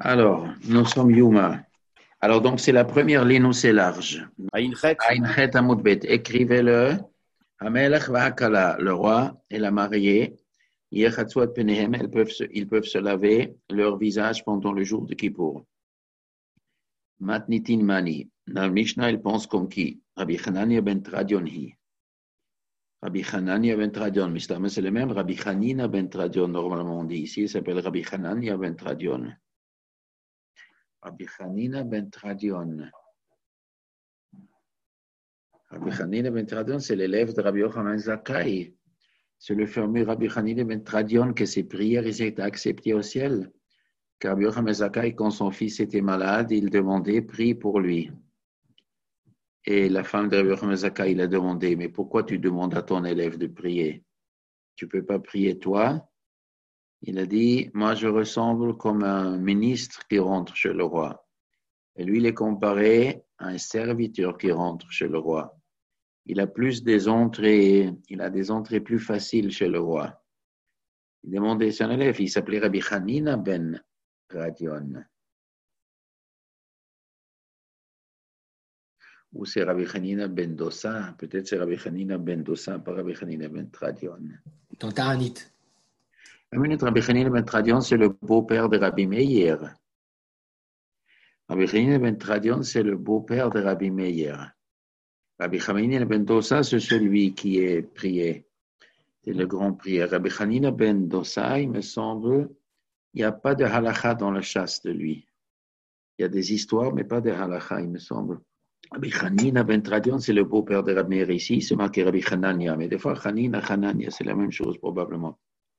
Alors, nous sommes Yuma. Alors, donc, c'est la première ligne où c'est large. Aïn Chet. Ain Chet Amud Bet. Écrivez-le. Hamelech V'Hakala, le roi et la mariée. Yechatsuat Penehem, ils peuvent se laver leur visage pendant le jour de Kippour. Matnitin Mani. Dans le Mishnah, il pense comme qui? Rabbi Hanania ben Tradion hi. Rabbi Hanania ben Tradion. Mais c'est le même Rabbi Hanina ben Tradion, normalement on dit ici. Il s'appelle Rabbi Hanania ben Tradion. Rabbi Hanina ben Tradion. Rabbi Hanina ben Tradion, c'est l'élève de Rabbi Yochanan Zakkai. C'est le fameux Rabbi Hanina ben Tradion que ses prières étaient acceptées au ciel. Car Rabbi Yochanan Zakkai, quand son fils était malade, il demandait, prie pour lui. Et la femme de Rabbi Yochanan Zakkai, il a demandé, mais pourquoi tu demandes à ton élève de prier? Tu ne peux pas prier toi? Il a dit, moi je ressemble comme un ministre qui rentre chez le roi. Et lui, il est comparé à un serviteur qui rentre chez le roi. Il a des entrées plus faciles chez le roi. Il demandait à son élève, il s'appelait Rabbi Hanina ben Tradion. Ou c'est Rabbi Hanina ben Dossa, peut-être c'est Rabbi Hanina ben Dossa, pas Rabbi Hanina ben Tradion. Dans Taranit. Rabbi Hanina ben Tradion, c'est le beau-père de Rabbi Meir. Rabbi Hanina ben Tradion, c'est le beau-père de Rabbi Meir. Rabbi Hanina ben Dossa, c'est celui qui est prié. C'est le grand prière. Rabbi Hanina ben Dossa, il me semble, il n'y a pas de halakha dans la chasse de lui. Il y a des histoires, mais pas de halakha, il me semble. Rabbi Hanina ben Tradion, c'est le beau-père de Rabbi Meir ici, c'est marqué Rabbi Hanania, mais des fois Hanina, Hanania, c'est la même chose probablement.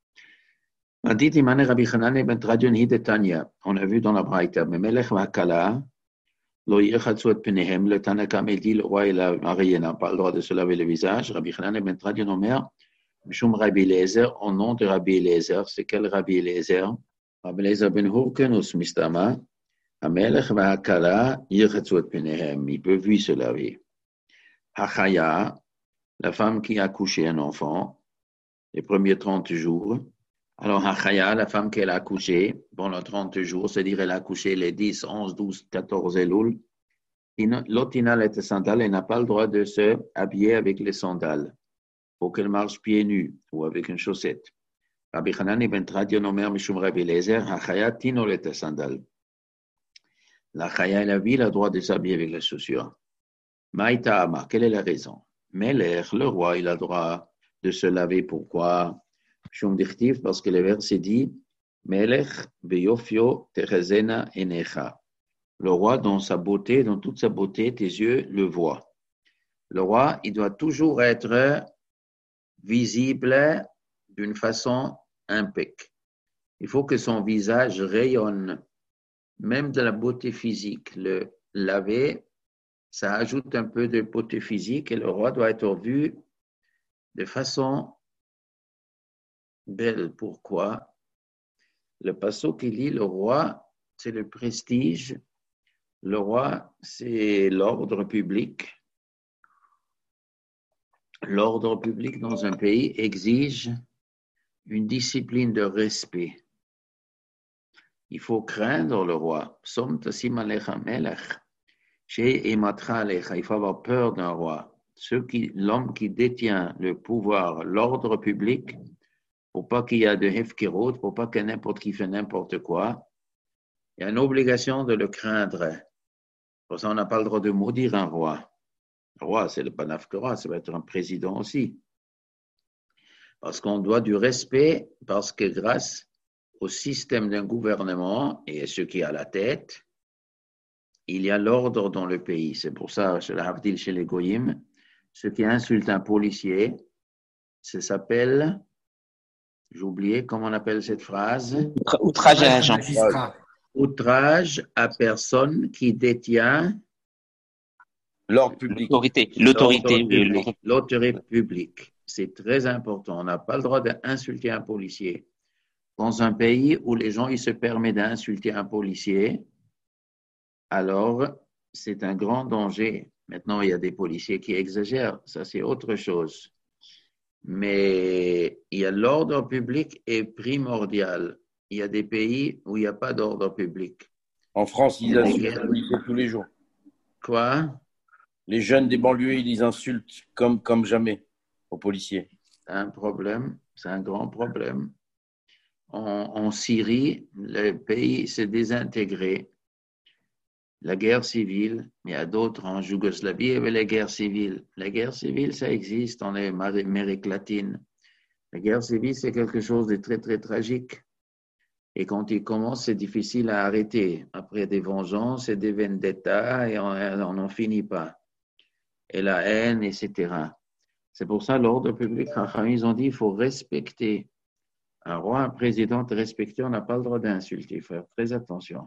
Madit imane Rabbi Hanania ben Tradion hidetania, on a vu dans la Braïta, mais Melech Vakala, lo yechatsuat penehem, le Tanakam, il dit, le roi et la mariée n'ont pas le droit de se laver le visage. Rabbi Hanania ben Tradion, Omer, Mishum Rabbi Eliezer, au nom de Rabbi Eliezer, c'est quel Rabbi Eliezer? Rabbi Eliezer ben Hurkenus Mistama, Amelech Va'akala, Yirchatsuat Penehem, il peut lui se laver. Hachaya, la femme qui a accouché un enfant, les premiers 30 jours. Alors, Hachaya, la femme qui a accouché pendant 30 jours, c'est-à-dire elle a accouché les 10, 11, 12, 14 Elul, l'otina les sandales, elle n'a pas le droit de se habiller avec les sandales. Faut qu'elle marche pieds nus ou avec une chaussette. Rabbi Hanani ben Tradion Omer Mishum Rabbi Eliezer, Hachaya tino les sandales. La Chaya et la ville a le droit de s'habiller avec les chaussures. Maïta Amar, quelle est la raison? Meler, le roi, il a le droit de se laver. Pourquoi? Shum Dichtiv, parce que le verset dit Melech beyofio terezena enecha. Le roi, dans sa beauté, dans toute sa beauté, tes yeux le voient. Le roi, il doit toujours être visible d'une façon impeccable. Il faut que son visage rayonne, même de la beauté physique. Le laver, ça ajoute un peu de beauté physique et le roi doit être vu de façon belle. Pourquoi? Le passeau qui lit le roi, c'est le prestige. Le roi, c'est l'ordre public. L'ordre public dans un pays exige une discipline de respect. Il faut craindre le roi. Il faut avoir peur d'un roi. L'homme qui détient le pouvoir, l'ordre public, pour pas qu'il y ait de hefkerot, pour pas que n'importe qui fait n'importe quoi, il y a une obligation de le craindre. Pour ça, on n'a pas le droit de maudire un roi. Le roi, c'est le panafkara, ça va être un président aussi. Parce qu'on doit du respect, parce que grâce au système d'un gouvernement et ce qui est à la tête, il y a l'ordre dans le pays. C'est pour ça, chez la Havdil, chez les Goyim, ce qui insulte un policier, ça s'appelle, j'ai oublié comment on appelle cette phrase. Outrage à agent. Outrage à personne qui détient L'ordre public. L'autorité publique. C'est très important. On n'a pas le droit d'insulter un policier. Dans un pays où les gens ils se permettent d'insulter un policier, alors c'est un grand danger. Maintenant, il y a des policiers qui exagèrent. Ça, c'est autre chose. Mais il y a l'ordre public est primordial. Il y a des pays où il n'y a pas d'ordre public. En France, Il y ils a des insultent les guerres. policiers tous les jours. Quoi? Les jeunes des banlieues, ils insultent comme jamais aux policiers. C'est un problème, c'est un grand problème. En Syrie, le pays s'est désintégré. La guerre civile, il y a d'autres en Yougoslavie, il y avait la guerre civile. La guerre civile, ça existe en Amérique latine. La guerre civile, c'est quelque chose de très, très tragique. Et quand il commence, c'est difficile à arrêter. Après des vengeances et des vendettas, et on n'en finit pas. Et la haine, etc. C'est pour ça l'ordre public, ils ont dit qu'il faut respecter. Un roi, un président, respecter, on n'a pas le droit d'insulter. Il faut faire très attention.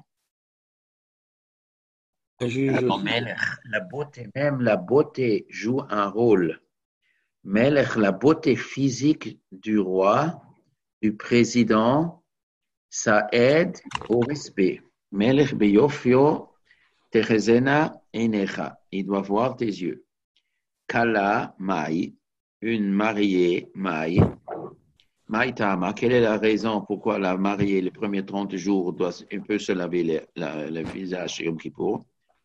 Alors, la beauté, même la beauté joue un rôle. Melech, la beauté physique du roi, du président, ça aide au respect. Melech beyofio techezena enecha. Il doit voir tes yeux. Kala mai, une mariée mai. Maïtama, quelle est la raison pourquoi la mariée, les premiers 30 jours, doit un peu se laver le visage Yom Kippour?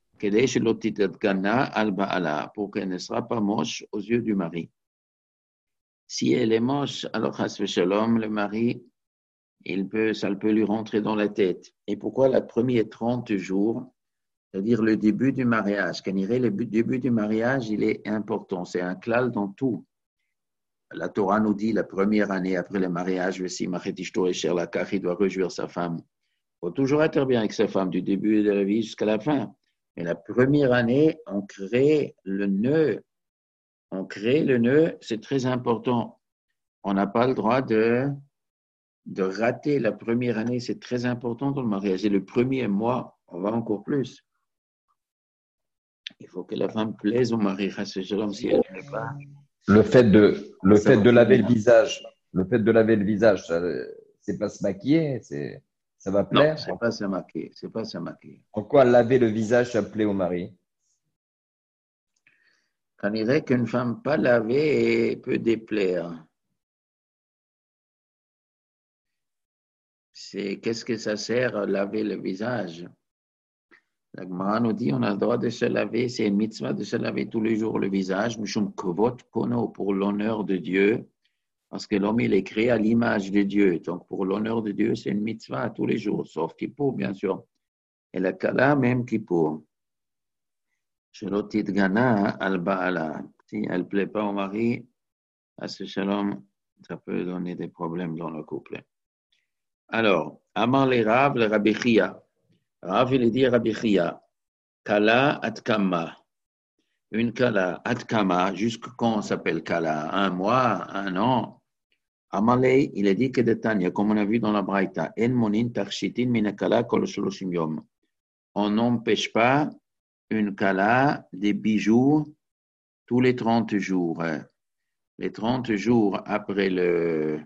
Pour qu'elle ne sera pas moche aux yeux du mari. Si elle est moche, alors shalom, le mari, ça peut lui rentrer dans la tête. Et pourquoi les premiers 30 jours, c'est-à-dire le début du mariage, le début du mariage, il est important, c'est un klal dans tout. La Torah nous dit la première année après le mariage, il doit réjouir sa femme. Il faut toujours être bien avec sa femme du début de la vie jusqu'à la fin. Mais la première année, on crée le nœud. C'est très important. On n'a pas le droit de rater la première année. C'est très important dans le mariage. Et le premier mois, on va encore plus. Il faut que la femme plaise au mari. Si elle ne plaît pas. Le fait de laver le visage, c'est pas se maquiller, ça va Non, plaire. c'est pas se maquiller. En quoi laver le visage, ça plaît au mari? On dirait qu'une femme pas lavée peut déplaire. Qu'est-ce que ça sert à laver le visage? La Gemara nous dit on a le droit de se laver, c'est une mitzvah de se laver tous les jours le visage, pour l'honneur de Dieu, parce que l'homme il est créé à l'image de Dieu. Donc pour l'honneur de Dieu, c'est une mitzvah tous les jours, sauf Kippour, bien sûr. Et la Kala, même Kippour. Shelotit Gana al-Ba'ala. Si elle ne plaît pas au mari, à ce shalom, ça peut donner des problèmes dans le couple. Alors, Amar les Rav, le Rabbi Chia. Rav, il dit Rabbi Chia, Kala Atkama. Une Kala Atkama, jusqu'à quand on s'appelle Kala? Un mois, un an? Amalei, il a dit que de Tanya, comme on a vu dans la Braïta, En monin tarshitin mina Kala kol shloshim yom. On n'empêche pas une Kala des bijoux tous les 30 jours. Les 30 jours après le.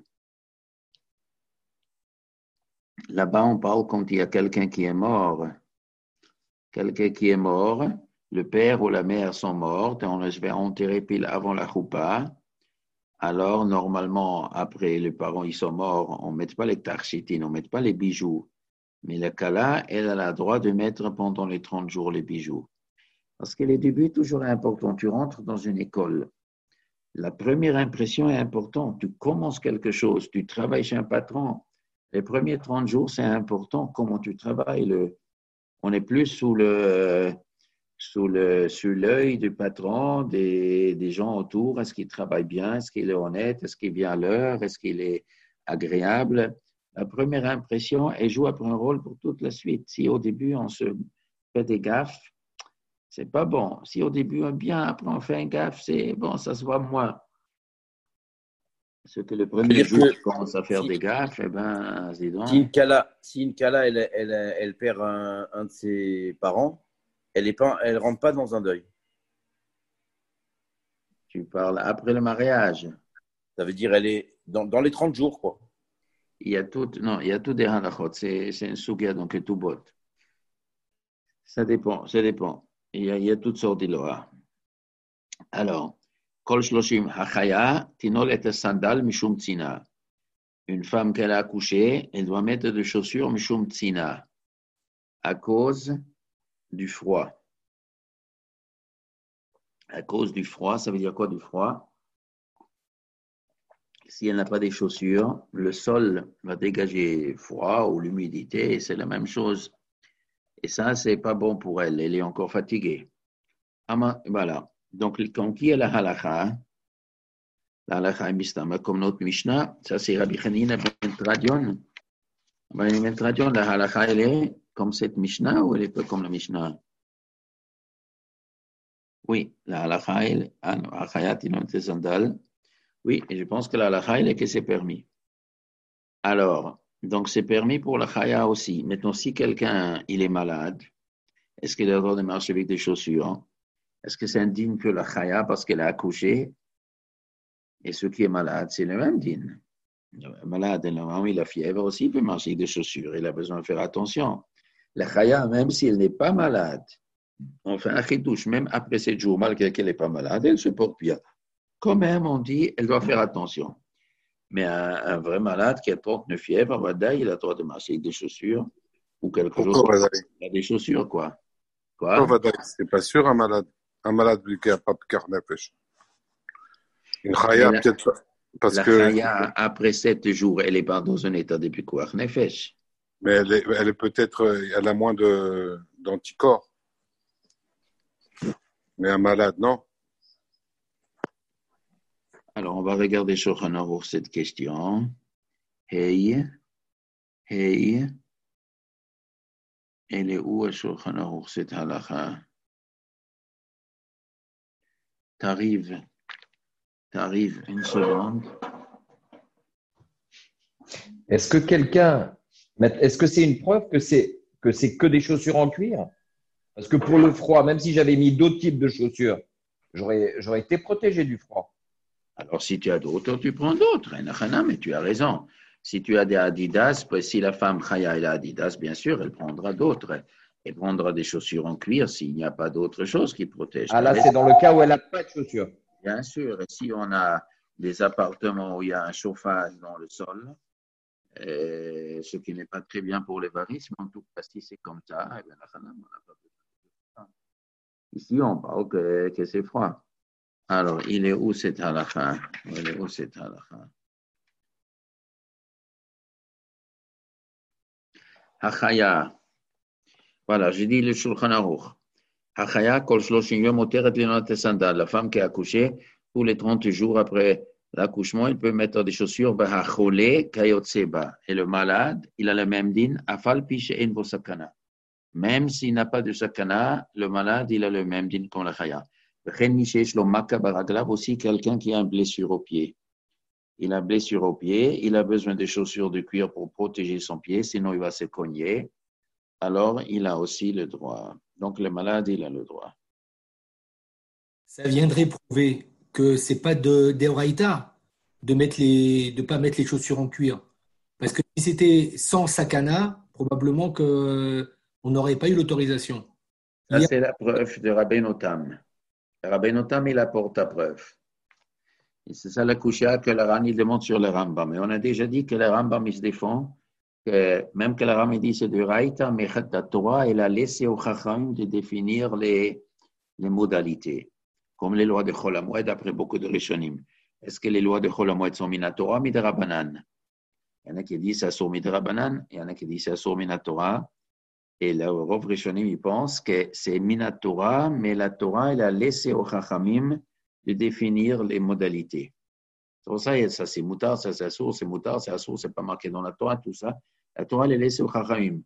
Là-bas, on parle quand il y a quelqu'un qui est mort. Quelqu'un qui est mort, le père ou la mère sont morts, et on les va enterrer pile avant la choupa. Alors, normalement, après les parents ils sont morts, on ne met pas les tarchitines, on ne met pas les bijoux. Mais la kala, elle a le droit de mettre pendant les 30 jours les bijoux. Parce que les débuts, toujours important. Tu rentres dans une école. La première impression est importante. Tu commences quelque chose, tu travailles chez un patron. Les premiers 30 jours, c'est important. Comment tu travailles. On est plus sous l'œil du patron, des gens autour. Est-ce qu'il travaille bien? Est-ce qu'il est honnête? Est-ce qu'il vient à l'heure? Est-ce qu'il est agréable? La première impression, elle joue après un rôle pour toute la suite. Si au début, on se fait des gaffes, c'est pas bon. Si au début, on est bien, après on fait un gaffe, c'est bon, ça se voit moins. Ce que le premier jour, tu commences à faire des gaffes, eh ben, dis donc. Si une Kala, elle perd un de ses parents, elle rentre pas dans un deuil. Tu parles après le mariage. Ça veut dire elle est dans les 30 jours, quoi. Il y a tout des halachot. C'est une souga, donc tout bot. Ça dépend. Il y a toutes sortes d'illoa. Alors, kol shloshim hachaya tinol et sandal mishum tzina. Une femme qu'elle a accouché, elle doit mettre des chaussures mishum tzina. à cause du froid. À cause du froid, ça veut dire quoi du froid? Si elle n'a pas des chaussures, le sol va dégager froid ou l'humidité, c'est la même chose. Et ça, c'est pas bon pour elle. Elle est encore fatiguée. Voilà. Donc, qui est la halakha? La halakha est mistama, comme notre Mishnah. Ça, c'est Rabbi Hanina ben Tradion. Ben Tradion, la halakha, elle est comme cette Mishnah ou elle est pas comme la Mishnah? Oui, la halakha, elle est sandales. Oui, et je pense que la halakha, elle est que c'est permis. Alors, donc c'est permis pour la chaya aussi. Maintenant, si quelqu'un, il est malade, est-ce qu'il a le droit de marcher avec des chaussures? Est-ce que c'est indigne que la chaya, parce qu'elle a accouché, et ceux qui est malade, c'est le même digne. Le malade, normalement, il a fièvre aussi, il peut marcher avec des chaussures. Il a besoin de faire attention. La chaya, même si elle n'est pas malade, on fait un chidouche, même après 7 jours, malgré qu'elle n'est pas malade, elle se porte bien. Quand même, on dit, elle doit faire attention. Mais un vrai malade qui a 39 fièvres, il a le droit de marcher avec des chaussures ou quelque chose. Pourquoi Vadaï? Il a des chaussures, quoi. Pourquoi Vadaï? C'est pas sûr, un malade. Un malade qui n'a pas de cœur nefesh. Une chaya, peut-être pas. Parce la que. chaya, après 7 jours, elle n'est pas dans un état de pikuach nefesh. Mais elle est peut-être. Elle a moins d'anticorps. Mais un malade, non? Alors, on va regarder Shulchan Aruch cette question. Hey. Elle est où à Shulchan Aruch cette halakha? T'arrives une seconde. Est-ce que c'est une preuve que c'est que des chaussures en cuir? Parce que pour le froid, même si j'avais mis d'autres types de chaussures, j'aurais été protégé du froid. Alors, si tu as d'autres, tu prends d'autres. Mais tu as raison. Si tu as des Adidas, si la femme Chaya elle a Adidas, bien sûr, elle prendra d'autres. Elle prendra des chaussures en cuir s'il n'y a pas d'autre chose qui protège. Ah là, c'est dans le cas où elle n'a pas de chaussures. Bien sûr. Et si on a des appartements où il y a un chauffage dans le sol, ce qui n'est pas très bien pour les varices, mais en tout cas, si c'est comme ça, on n'a pas besoin de ça. Ici, on parle que c'est froid. Alors, il est où cet halakha? Il est où cet halakha? Hachaya. Voilà, j'ai dit le Shulchan Aruch. Hachaya, kol shloshim yom moteret linot sandal. La femme qui a accouché, tous les 30 jours après l'accouchement, il peut mettre des chaussures. Bahachole kayotseba. Et le malade, il a le même din. Afal pi she'en bo sakana. Même s'il n'a pas de sakana, le malade, il a le même din comme la chaya. Aussi quelqu'un qui a une blessure au pied. Il a une blessure au pied, il a besoin de chaussures de cuir pour protéger son pied, sinon il va se cogner. Alors, il a aussi le droit. Donc, le malade, il a le droit. Ça viendrait prouver que c'est pas de d'Eoraïta de pas mettre les chaussures en cuir. Parce que si c'était sans sakana, probablement que on n'aurait pas eu l'autorisation. Ça, c'est la preuve de Rabbeinu Tam. Rabbeinu Tam, il apporte la preuve. Et c'est ça la coucha que le Rani demande sur le Rambam. Mais on a déjà dit que le Rambam, il se défend, que même que le Rambam dit c'est de Raïta, mais la Torah, elle a laissé au Chacham de définir les modalités. Comme les lois de Chol HaMoed, après beaucoup de Rishonim. Est-ce que les lois de Chol HaMoed sont mina Torah, mina Rabbanan? Il y en a qui disent ça sont mina Rabbanan, il y en a qui disent ça sont mina Torah. Et le Rav Rishonim, il pense que c'est mina Torah, mais la Torah, elle a laissé au Chachamim de définir les modalités. C'est pour ça, ça c'est moutar, ça c'est assour, c'est moutar, c'est assour, c'est pas marqué dans la Torah, tout ça. La Torah, elle est laissée au Chachamim.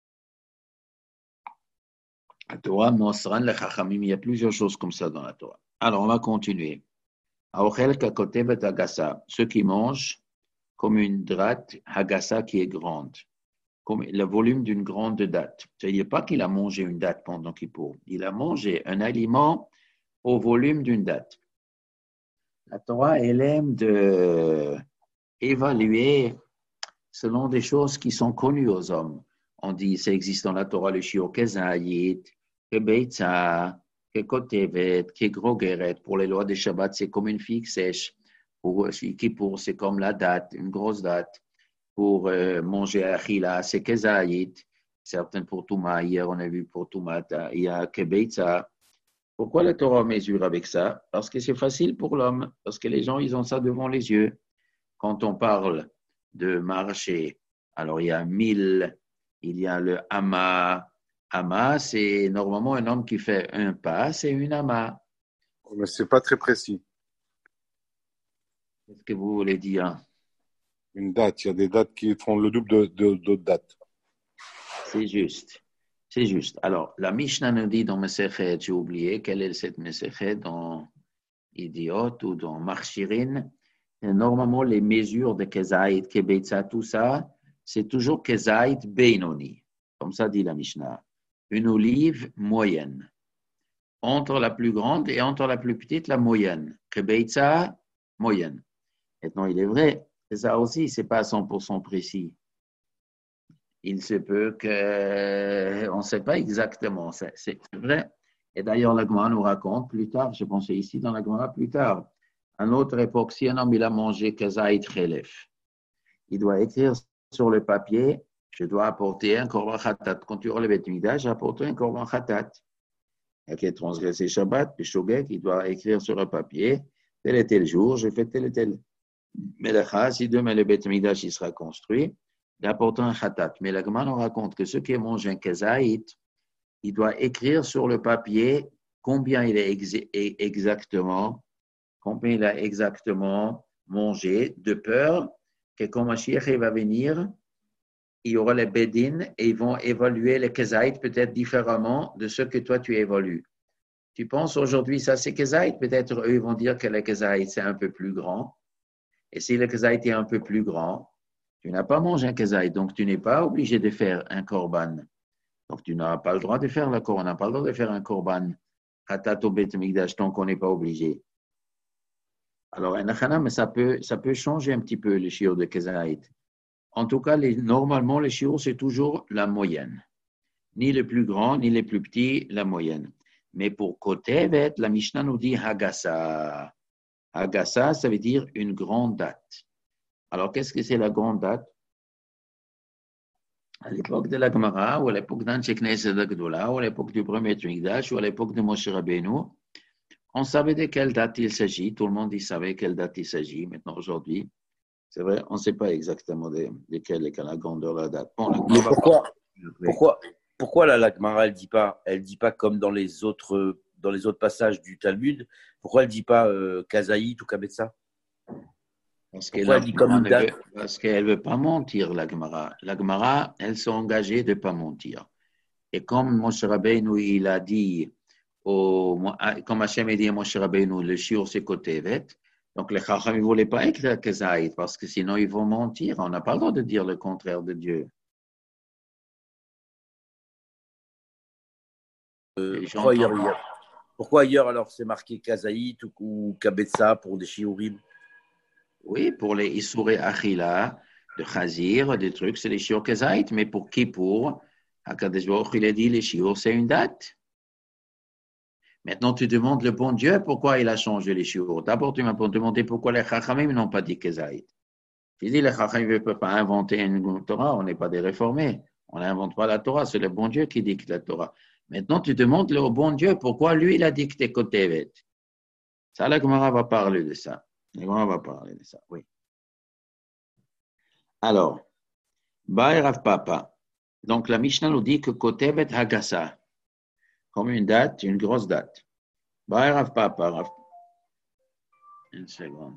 La Torah, Mosran, le Chachamim, il y a plusieurs choses comme ça dans la Torah. Alors, on va continuer. Aochel kakotevet hagasa, ceux qui mangent comme une date hagasa qui est grande, comme le volume d'une grande date. C'est-à-dire pas qu'il a mangé une date pendant Kippour, il a mangé un aliment au volume d'une date. La Torah, elle aime évaluer selon des choses qui sont connues aux hommes. On dit, ça existe dans la Torah, le shiur kezayit, que beitza, que kotevet, que grogeret. Pour les lois des Shabbat, c'est comme une figue sèche. Pour Kippour, c'est comme la date, une grosse date. Pour manger achila, c'est kezayit. certaines pour Touma. Hier, on a vu pour Touma, il y a Kebeitza. Pourquoi la Torah mesure avec ça? Parce que c'est facile pour l'homme, parce que les gens, ils ont ça devant les yeux. Quand on parle de marcher, alors il y a 1000, il y a le Hama. Hama, c'est normalement un homme qui fait un pas, c'est une Hama. Mais c'est pas très précis. Qu'est-ce que vous voulez dire? Une date, il y a des dates qui font le double d'autres dates. C'est juste. C'est juste. Alors, la Mishnah nous dit dans Mesechet, j'ai oublié, quelle est cette Mesechet dans Idiot ou dans Marchirin. Normalement, les mesures de Kezait, Kebetza, tout ça, c'est toujours Kezait Beinoni. Comme ça dit la Mishnah. Une olive moyenne. Entre la plus grande et entre la plus petite, la moyenne. Kebetza, moyenne. Maintenant, il est vrai, que ça aussi, ce n'est pas 100% précis. Il se peut qu'on ne sait pas exactement, c'est vrai. Et d'ailleurs, la Gemara nous raconte plus tard, je pensais ici dans la Gemara plus tard, à notre époque, si un homme il a mangé kazaït chelef, il doit écrire sur le papier, je dois apporter un korban khatat. Quand tu relèves le midage, apporte un korban khatat. Et qui a transgressé Shabbat, puis Shogek, il doit écrire sur le papier, tel et tel jour, je fais tel et tel. Melacha, si demain le Beth Midrash il sera construit, il apporte un khatat. Mais la Gemara nous raconte que ceux qui mangent un kazaït, il doit écrire sur le papier combien il a exactement mangé, de peur que quand Mashiach va venir, il y aura les Bedin et ils vont évaluer les kazaït peut-être différemment de ce que toi tu évalues. Tu penses aujourd'hui ça c'est kazaït, peut-être eux ils vont dire que le kazaït c'est un peu plus grand. Et si le kazaït est un peu plus grand, tu n'as pas mangé un kazaït, donc tu n'es pas obligé de faire un korban. Donc tu n'as pas le droit de faire le korban, on n'a pas le droit de faire un korban. Khatat au Beth Mikdash, tant qu'on n'est pas obligé. Alors, mais ça peut changer un petit peu le shiur de kazaït. En tout cas, normalement, le shiur, c'est toujours la moyenne. Ni le plus grand, ni le plus petit, la moyenne. Mais pour Kotevet, la Mishnah nous dit Hagasa. Hagasa, ça veut dire une grande date. Alors, qu'est-ce que c'est la grande date? À l'époque de la Gemara, ou à l'époque d'Anshe Knesset Agdola, ou à l'époque du premier Mikdash, ou à l'époque de Moshe Rabbeinu, on savait de quelle date il s'agit. Tout le monde y savait quelle date il s'agit. Maintenant, aujourd'hui, c'est vrai, on ne sait pas exactement de quelle est la grandeur de la date. Bon, mais pourquoi là, la Gemara, elle dit pas comme dans les autres passages du Talmud, pourquoi elle dit pas Kazaït ou Kabetza? Parce qu'elle ne veut pas mentir, la Gemara. La Gemara, elle s'est engagée de ne pas mentir. Et comme Moshe Rabbeinu, il a dit, comme Hachem a dit à Moshe Rabbeinu, le shiur c'est Kotevet, donc les Chacham ne voulaient pas écrire Kazaït, parce que sinon ils vont mentir. On n'a pas le droit de dire le contraire de Dieu. Pourquoi ailleurs alors c'est marqué Kazaït ou Kabetza pour des shiurim? Oui, pour les Issouré Achila, de Chazir, des trucs, c'est les shiur Kazaït, mais pour Kippour, Hakadosh Baruch il a dit les shiur, c'est une date. Maintenant, tu demandes le bon Dieu pourquoi il a changé les shiur. D'abord, tu m'as demandé pourquoi les Chachamim n'ont pas dit Kazaït. Tu dis les Chachamim ne peuvent pas inventer une Torah, on n'est pas des réformés. On n'invente pas la Torah, c'est le bon Dieu qui dicte la Torah. Maintenant, tu demandes au bon Dieu pourquoi lui, il a dicté Kotevet. Ça, la Gemara va parler de ça. La Gemara va parler de ça, oui. Alors, Ba'i Rav Papa. Donc, la Mishnah nous dit que Kotevet Hagasa, comme une date, une grosse date. Ba'i Rav Papa. Une seconde.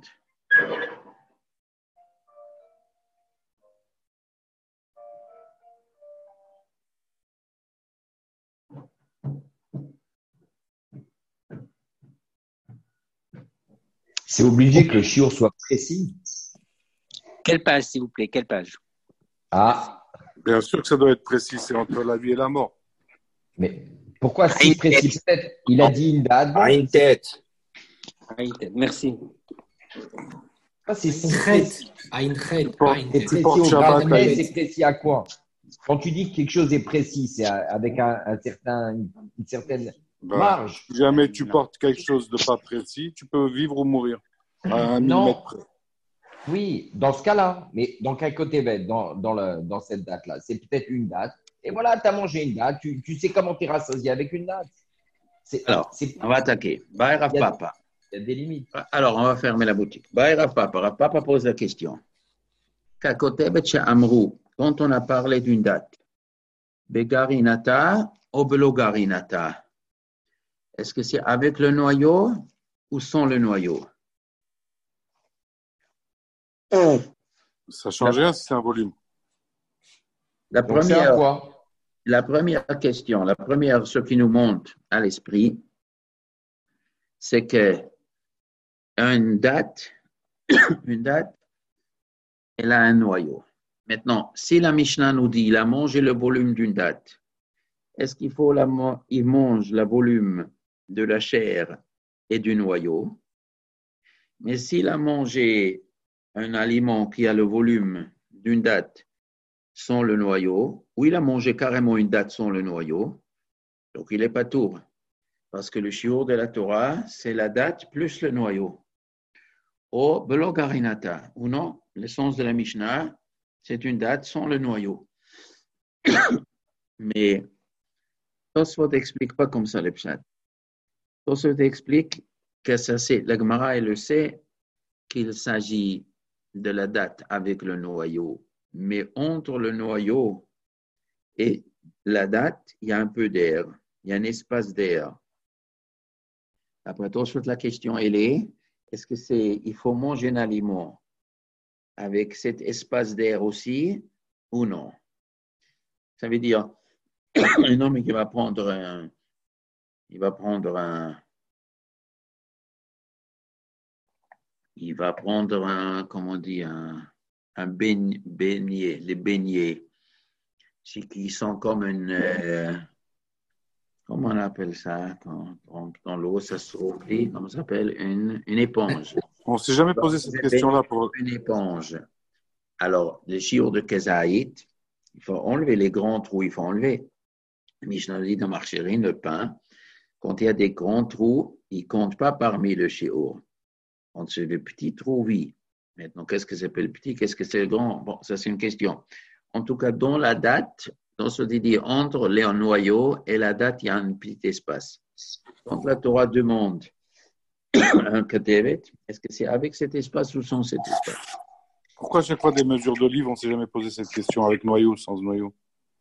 C'est obligé que le shiur soit précis. Quelle page, s'il vous plaît? Quelle page? Ah, Bien sûr que ça doit être précis, c'est entre la vie et la mort. mais pourquoi si précis? Peut-être il a dit une date. Une tête. Merci. C'est si précis. C'est précis au grade, mais c'est précis à quoi? Quand tu dis que quelque chose est précis, c'est avec une certaine marge. Si jamais tu portes quelque chose de pas précis, tu peux vivre ou mourir à 1 millimètre près. Oui, dans ce cas-là, mais dans quel côté dans cette date-là? C'est peut-être une date Et voilà, tu as mangé une date. Tu sais comment tu es rassasié avec une date. Alors, on va attaquer. Bye, Rav Papa. Il y a des limites. Alors, on va fermer la boutique. Bye, Rav Papa. Rav Papa pose la question. Kakotebet Amrou, quand on a parlé d'une date, Begarinata ou Belogarinata, est-ce que c'est avec le noyau ou sans le noyau? Ça change rien si c'est un volume. La Donc, c'est un poids. La première question, ce qui nous monte à l'esprit, c'est que une date, elle a un noyau. Maintenant, si la Mishnah nous dit il a mangé le volume d'une date, est-ce qu'il faut il mange le volume de la chair et du noyau? Mais s'il a mangé un aliment qui a le volume d'une date sans le noyau, ou il a mangé carrément une date sans le noyau, donc il n'est pas tour. Parce que le shiur de la Torah, c'est la date plus le noyau. Ou belogarinata, ou non, le sens de la Mishnah, c'est une date sans le noyau. Mais Tosfot n'explique pas comme ça le pshat. Tosfot explique que ça c'est, la Gemara elle le sait, qu'il s'agit de la date avec le noyau. Mais entre le noyau et la date, il y a un peu d'air, il y a un espace d'air. Après tout, la question elle est, est-ce que il faut manger un aliment avec cet espace d'air aussi ou non? Ça veut dire, un homme qui va prendre comment on dit, un beignet, les beignets, qui sont comme comment on appelle ça, quand dans l'eau, ça se replie, comment ça s'appelle, une éponge. On ne s'est jamais posé cette question-là pour une éponge. Alors, le shiur de Kezaït, il faut enlever les grands trous, il faut enlever. Mishnah dit dans Marchérin, le pain, quand il y a des grands trous, il ne compte pas parmi le shiur. Quand c'est le petit trou, oui. Maintenant, qu'est-ce que c'est le petit, qu'est-ce que c'est le grand? Bon, ça c'est une question. En tout cas, dans la date, dans ce qui dit entre les noyaux et la date, il y a un petit espace. Quand la Torah demande un katevet, est-ce que c'est avec cet espace ou sans cet espace? Pourquoi à chaque fois des mesures d'olive, on ne s'est jamais posé cette question avec noyau ou sans noyau?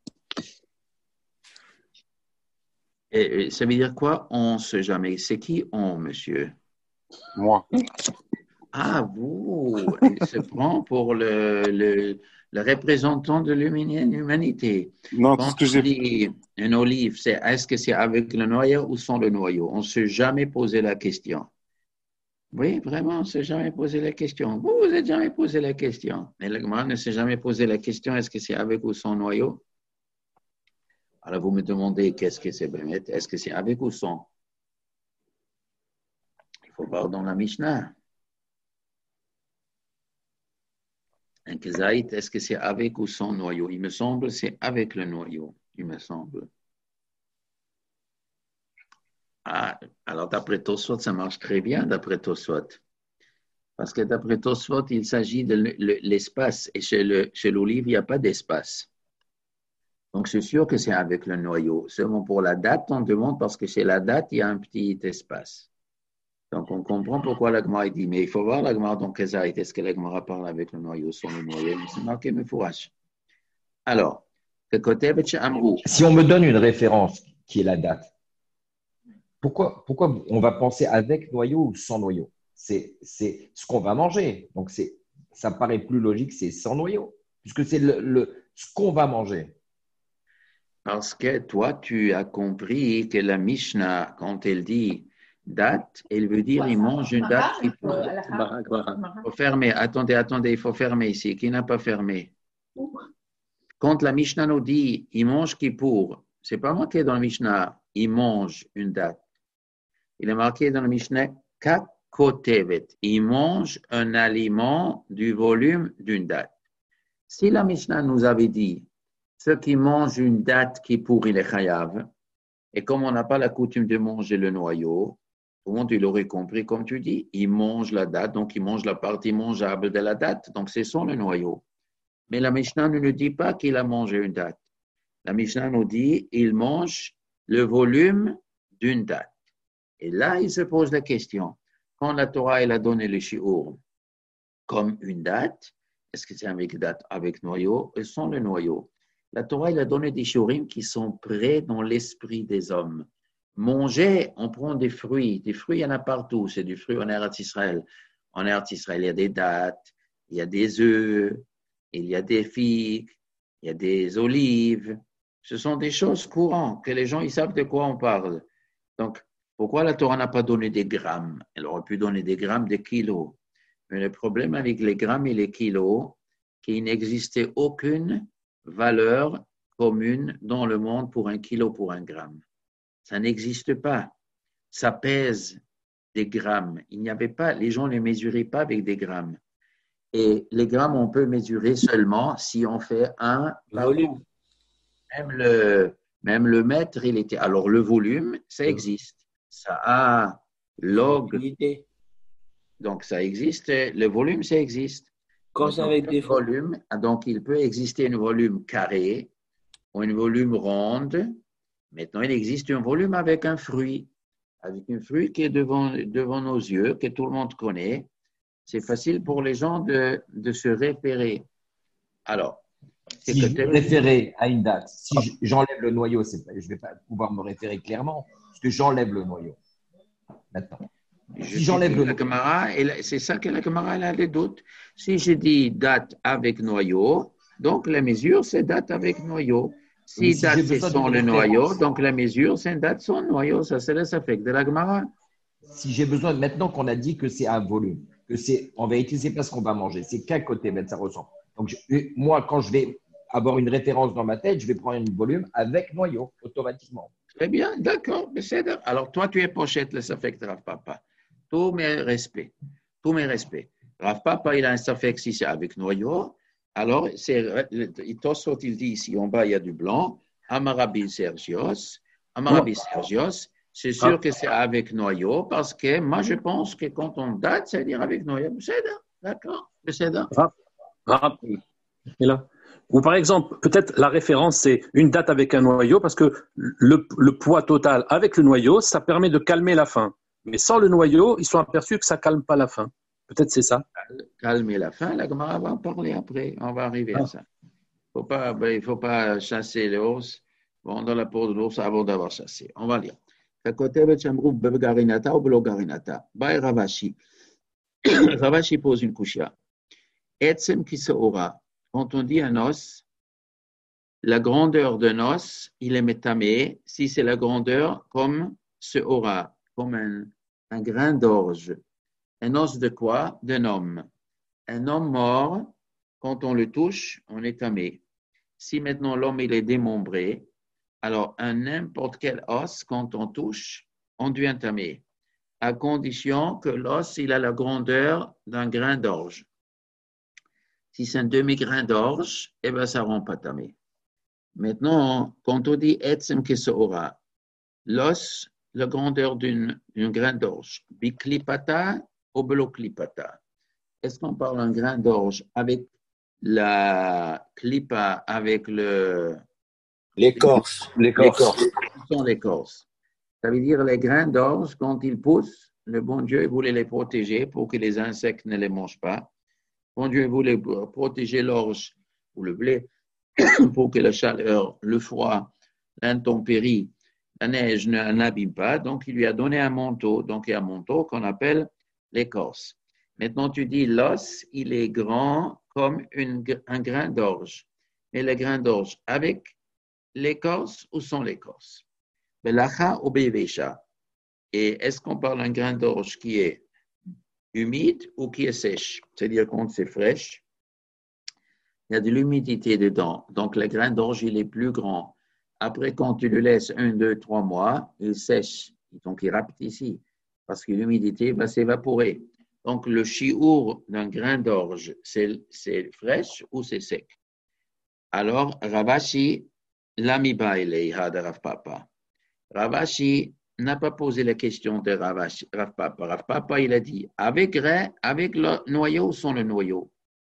Et ça veut dire quoi? On ne sait jamais. C'est qui on, monsieur? Moi. Ah, vous, il se prend pour le représentant de l'humanité. Non, Quand tout ce que on dit une olive, est-ce que c'est avec le noyau ou sans le noyau? On ne s'est jamais posé la question. Oui, vraiment, on ne s'est jamais posé la question. Vous n'avez jamais posé la question. Et le Gemara ne s'est jamais posé la question, est-ce que c'est avec ou sans noyau? Alors, vous me demandez, qu'est-ce que c'est? Est-ce que c'est avec ou sans? Il faut voir dans la Mishnah. Un kezaït, est-ce que c'est avec ou sans noyau? Il me semble c'est avec le noyau, il me semble. Ah, alors d'après Tosfot, ça marche très bien d'après Tosfot. Parce que d'après Tosfot, il s'agit de l'espace. Et chez l'olive, il n'y a pas d'espace. Donc c'est sûr que c'est avec le noyau. Seulement pour la date, on demande parce que chez la date, il y a un petit espace. Donc, on comprend pourquoi la Gemara dit, mais il faut voir la Gemara dans Kezaït. Est-ce que la Gemara parle avec le noyau, sans le noyau? C'est marqué Mefourash. Alors, si on me donne une référence qui est la date, pourquoi on va penser avec noyau ou sans noyau? C'est ce qu'on va manger. Donc, ça paraît plus logique, c'est sans noyau, puisque c'est ce qu'on va manger. Parce que toi, tu as compris que la Mishnah, quand elle dit date, elle veut dire il mange une date qui peut. Il faut fermer. Attendez, il faut fermer ici. Qui n'a pas fermé? Quand la Mishnah nous dit il mange Kippour, c'est pas marqué dans la Mishnah il mange une date. Il est marqué dans la Mishnah Kakotevet. Il mange un aliment du volume d'une date. Si la Mishnah nous avait dit ceux qui mangent une date Kippour, il est chayav, et comme on n'a pas la coutume de manger le noyau, tout le monde il aurait compris, comme tu dis, il mange la date, donc il mange la partie mangeable de la date, donc c'est sans le noyau. Mais la Mishnah ne nous dit pas qu'il a mangé une date. La Mishnah nous dit, il mange le volume d'une date. Et là, il se pose la question, quand la Torah elle a donné le shiur comme une date, est-ce que c'est avec date, avec noyau, ou sans le noyau? La Torah elle a donné des shiurim qui sont prêts dans l'esprit des hommes. Manger, on prend des fruits. Des fruits, il y en a partout. C'est du fruit en Eretz Israël. En Eretz Israël, il y a des dattes, il y a des œufs, il y a des figues, il y a des olives. Ce sont des choses courantes que les gens ils savent de quoi on parle. Donc, pourquoi la Torah n'a pas donné des grammes? Elle aurait pu donner des grammes, des kilos. Mais le problème avec les grammes et les kilos, qu'il n'existait aucune valeur commune dans le monde pour un kilo, pour un gramme. Ça n'existe pas. Ça pèse des grammes. Il n'y avait pas, les gens ne mesuraient pas avec des grammes. Et les grammes, on peut mesurer seulement si on fait un volume. Même le mètre, il était. Alors, le volume, ça existe. Ça a log. Donc, ça existe. Le volume, ça existe. Quand c'est avec des volumes, donc il peut exister un volume carré ou un volume ronde. Maintenant, il existe un volume avec un fruit qui est devant nos yeux, que tout le monde connaît. C'est facile pour les gens de se référer. Alors, si je veux référer à une date, si j'enlève le noyau, je ne vais pas pouvoir me référer clairement, parce que j'enlève le noyau. Maintenant. Si j'enlève le noyau. C'est ça que la Gemara a des doutes. Si je dis date avec noyau, donc la mesure, c'est date avec noyau. Si date, c'est sans le noyau, donc la mesure, c'est une date sans noyau. Ça, c'est le safek de la Gemara. Si j'ai besoin, maintenant qu'on a dit que c'est un volume, que c'est, en vérité, c'est pas ce qu'on va manger, c'est quel côté ça ressemble. Donc, moi, quand je vais avoir une référence dans ma tête, je vais prendre un volume avec noyau, automatiquement. Très bien, d'accord. Alors, toi, tu es pochette, le safek de Rav Papa. Tous mes respects. Rav Papa, il a un safek si c'est avec noyau. Alors, Tosfot, il dit ici, en bas, il y a du blanc. Amarabi Sergios, c'est sûr que c'est avec noyau, parce que moi, je pense que quand on date, ça veut dire avec noyau. D'accord? Et là. Ou par exemple, peut-être la référence, c'est une date avec un noyau, parce que le poids total avec le noyau, ça permet de calmer la faim. Mais sans le noyau, ils sont aperçus que ça ne calme pas la faim. Peut-être c'est ça. Calmer la faim, la Gemara va en parler après. On va arriver à ça. Il ne faut pas chasser l'ours dans la peau de l'ours avant d'avoir chassé. On va lire. Ravashi pose une kushia. Etzem qui se aura. Quand on dit un os, la grandeur d'un os, il est métamé si c'est la grandeur comme ce aura, comme un grain d'orge. Un os de quoi? D'un homme. Un homme mort, quand on le touche, on est tamé. Si maintenant l'homme il est démembré, alors n'importe quel os, quand on touche, on devient tamé, à condition que l'os il a la grandeur d'un grain d'orge. Si c'est un demi-grain d'orge, eh bien, ça ne rend pas tamé. Maintenant, quand on dit etzem kesoora, l'os, la grandeur d'un grain d'orge, biklipata ou beloklipata. Est-ce qu'on parle d'un grain d'orge avec la clipa, avec l'écorce. L'écorce. Ça veut dire les grains d'orge, quand ils poussent, le bon Dieu voulait les protéger pour que les insectes ne les mangent pas. Bon Dieu voulait protéger l'orge ou le blé pour que la chaleur, le froid, l'intempérie, la neige n'abîme pas. Donc, il lui a donné un manteau. Donc, il y a un manteau qu'on appelle l'écorce. Maintenant, tu dis l'os, il est grand comme un grain d'orge. Mais le grain d'orge avec l'écorce ou sans l'écorce? Belacha ou bevecha. Et est-ce qu'on parle d'un grain d'orge qui est humide ou qui est sèche? C'est-à-dire quand c'est fraîche, il y a de l'humidité dedans. Donc, le grain d'orge, il est plus grand. Après, quand tu le laisses 1, 2, 3 mois, il sèche. Donc, il rapetit parce que l'humidité va s'évaporer. Donc, le chiour d'un grain d'orge, c'est fraîche ou c'est sec? Alors, Ravashi, l'amiba ilayha de Rav Papa. Ravashi n'a pas posé la question de Rav Papa. Rav Papa, il a dit, avec le noyau ou sans le noyau?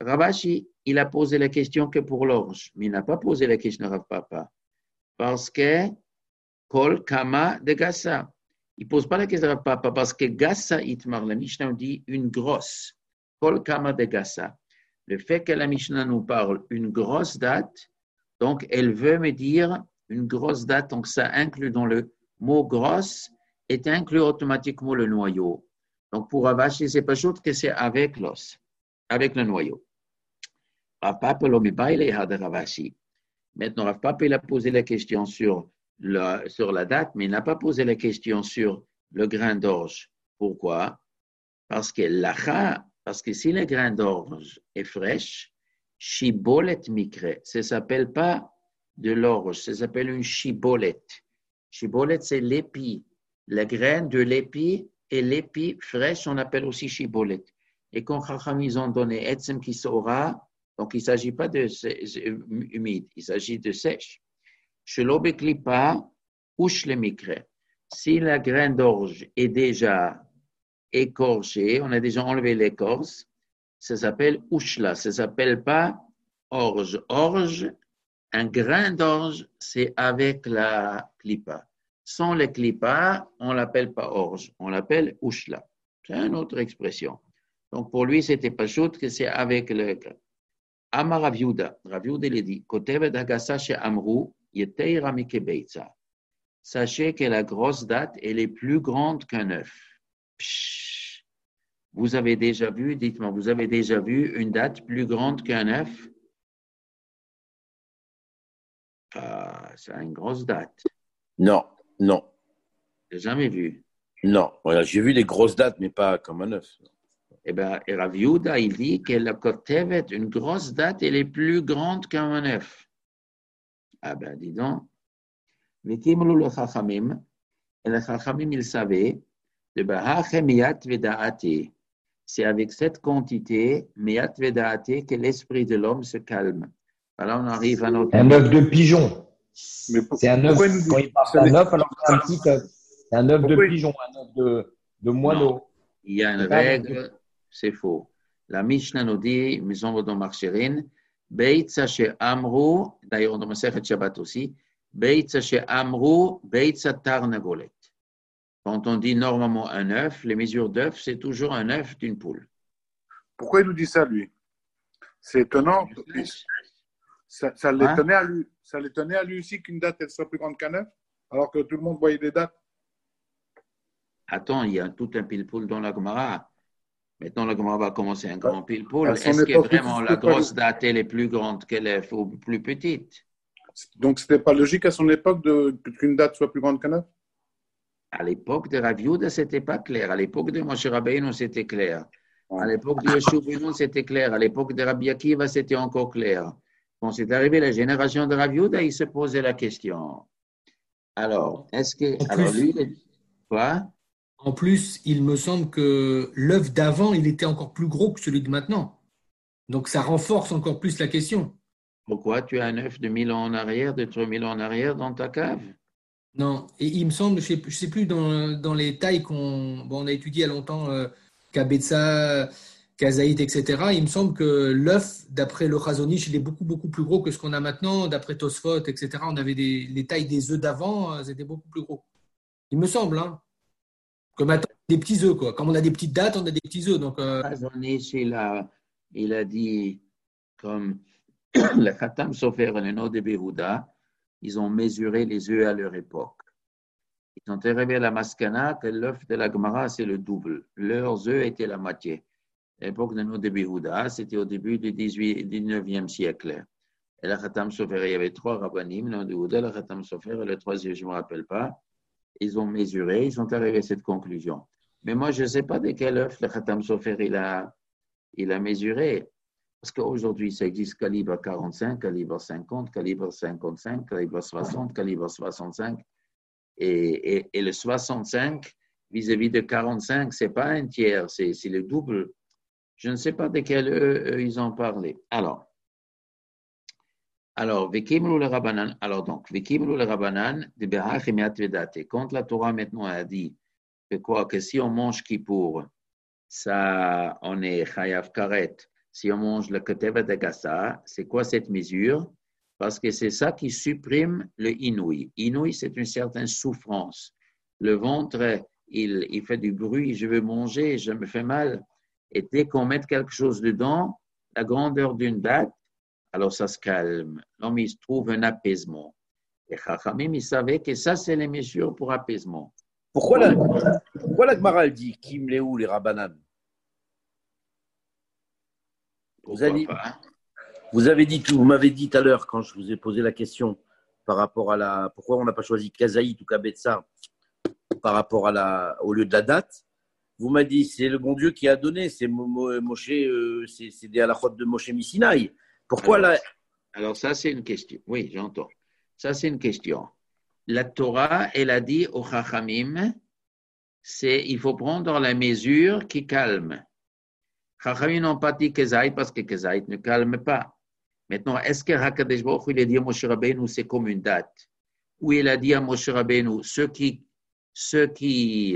Ravashi, il a posé la question que pour l'orge, mais il n'a pas posé la question à Rav Papa. Parce que Kol Kama de Gassa. Il ne pose pas la question à Rav Papa parce que Gassa Itmar, la Mishnah dit une grosse. Kol Kama de Gassa. Le fait que la Mishnah nous parle une grosse date, donc elle veut me dire une grosse date, donc ça inclut dans le mot grosse, est inclus automatiquement le noyau. Donc pour Ravashi, c'est pas chose que c'est avec l'os, avec le noyau. Rav Papa de Ravashi. Maintenant, Rav Papa, il a posé la question sur la date, mais il n'a pas posé la question sur le grain d'orge. Pourquoi? Parce que si le grain d'orge est fraîche, shibolet mikre, ça ne s'appelle pas de l'orge, ça s'appelle une shibolet. Shibolet, c'est l'épi. La graine de l'épi et l'épi fraîche, on appelle aussi shibolet. Et quand Chacham, ils ont donné etzem qui saura, donc il ne s'agit pas de humide, il s'agit de sèche. Shelo beklipa ush le mikre. Si la graine d'orge est déjà écorchée, on a déjà enlevé l'écorce, ça s'appelle ushla, ça ne s'appelle pas orge. Orge, un grain d'orge, c'est avec la klipa. Sans la klipa, on ne l'appelle pas orge, on l'appelle ushla. C'est une autre expression. Donc pour lui, c'était pas chaud que c'est avec le grain. Amar Rav Yehuda, il a dit, Kotevet Hagassa chez Amrou, Yeteira Mikebeitza. Sachez que la grosse date, elle est plus grande qu'un œuf. Vous avez déjà vu, dites-moi, vous avez déjà vu une date plus grande qu'un œuf? C'est une grosse date. Non. J'ai jamais vu. Non, voilà, j'ai vu des grosses dates, mais pas comme un œuf. Eh bien, Rav Yehuda, il dit que la Kotevet, une grosse date, elle est plus grande qu'un œuf. Ah ben, dis donc. Vekimlu le Chachamim, et le Chachamim, il savait, de Bahache Miyat Vedaate. C'est avec cette quantité, Miyat Vedaate, que l'esprit de l'homme se calme. Alors, on arrive à notre. Un œuf de pigeon. C'est un œuf. Quand il parle d'un œuf, alors c'est un petit œuf. C'est un œuf de pigeon, un œuf de moineau. Non. Il y a une règle, c'est faux. La Mishnah nous dit, maison de Marcherin, Beitza chez Amrou, d'ailleurs dans Masechet Shabbat aussi, Beitza chez Amrou, Beitza Tarnagolet. Quand on dit normalement un œuf, les mesures d'œuf, c'est toujours un œuf d'une poule. Pourquoi il nous dit ça, lui? C'est étonnant. Ça l'étonnait à lui. Ça l'étonnait à lui aussi qu'une date elle soit plus grande qu'un œuf, alors que tout le monde voyait des dates. Attends, il y a tout un pile-poule dans la Gemara. Maintenant, la Gemara va commencer un grand pile-poule. Est-ce que vraiment la grosse date elle est plus grande que l'œuf ou plus petite? Donc, ce n'était pas logique à son époque qu'une date soit plus grande qu'un œuf? À l'époque de Rav Yehuda, ce n'était pas clair. À l'époque de Moshe Rabbeinu, c'était clair. À l'époque de Yeshua Benoun, c'était clair. À l'époque de Rabbi Akiva, c'était encore clair. Quand c'est arrivé la génération de Rav Yehuda, il se posait la question. Alors, est-ce que... Alors, lui, quoi? En plus, il me semble que l'œuf d'avant, il était encore plus gros que celui de maintenant. Donc, ça renforce encore plus la question. Pourquoi tu as un œuf de 1000 ans en arrière, de 3000 ans en arrière dans ta cave? Non, et il me semble, je ne sais plus dans les tailles on a étudié il y a longtemps, Kabetza, Kazaït, etc. Il me semble que l'œuf, d'après le Chazonish, il est beaucoup, beaucoup plus gros que ce qu'on a maintenant. D'après Tosfot, etc., on avait les tailles des œufs d'avant, c'était beaucoup plus gros. Il me semble, hein. Que maintenant, des petits œufs, quoi. Comme on a des petites dates, on a des petits œufs. Donc, Chazonish, il a dit, comme le Khatam Sofer et le nom de Berouda, ils ont mesuré les œufs à leur époque. Ils sont arrivés à la Maskana que l'œuf de la Gemara, c'est le double. Leurs œufs étaient la moitié. À l'époque de nos de Berouda, c'était au début du 19e siècle. Et le Khatam Sofer, il y avait 3 rabbanim, le nom de Berouda, le Khatam Sofer et le 3e, je ne me rappelle pas. Ils ont mesuré, ils sont arrivés à cette conclusion. Mais moi, je ne sais pas de quel œuf le Khatam Sofer il a mesuré. Parce qu'aujourd'hui, ça existe calibre 45, calibre 50, calibre 55, calibre 60, calibre 65. Et le 65, vis-à-vis de 45, ce n'est pas un tiers, c'est le double. Je ne sais pas de quel ils ont parlé. Alors, Vekimlu le Rabbanan, Vekimlu le Rabbanan, de Behachimiat Vedate. Quand la Torah maintenant a dit que si on mange Kippour, ça, on est Chayav Karet, si on mange le keteva de gassa, c'est quoi cette mesure? Parce que c'est ça qui supprime le inouï. Inouï, c'est une certaine souffrance. Le ventre, il fait du bruit, je veux manger, je me fais mal. Et dès qu'on met quelque chose dedans, la grandeur d'une date, alors ça se calme. L'homme, il se trouve un apaisement. Et Chachamim, il savait que ça, c'est les mesures pour apaisement. Pourquoi la Gemara elle dit Kim Léou les Rabbanan? Vous m'avez dit tout à l'heure quand je vous ai posé la question par rapport à pourquoi on n'a pas choisi Kazaït ou Kabetsa par rapport au lieu de la date. Vous m'avez dit c'est le bon Dieu qui a donné, c'est Moshe, c'est des halachot de Moshe Missinaï. Pourquoi alors ça c'est une question. Oui, j'entends. Ça c'est une question. La Torah, elle a dit au Chachamim, il faut prendre la mesure qui calme. Chachamim n'ont pas dit Kezaït parce que Kezaït ne calme pas. Maintenant, est-ce que Hakadosh Baruch Hu, il a dit à Moshe Rabbeinu, c'est comme une date? Ou il a dit à Moshe Rabbeinu, ce qui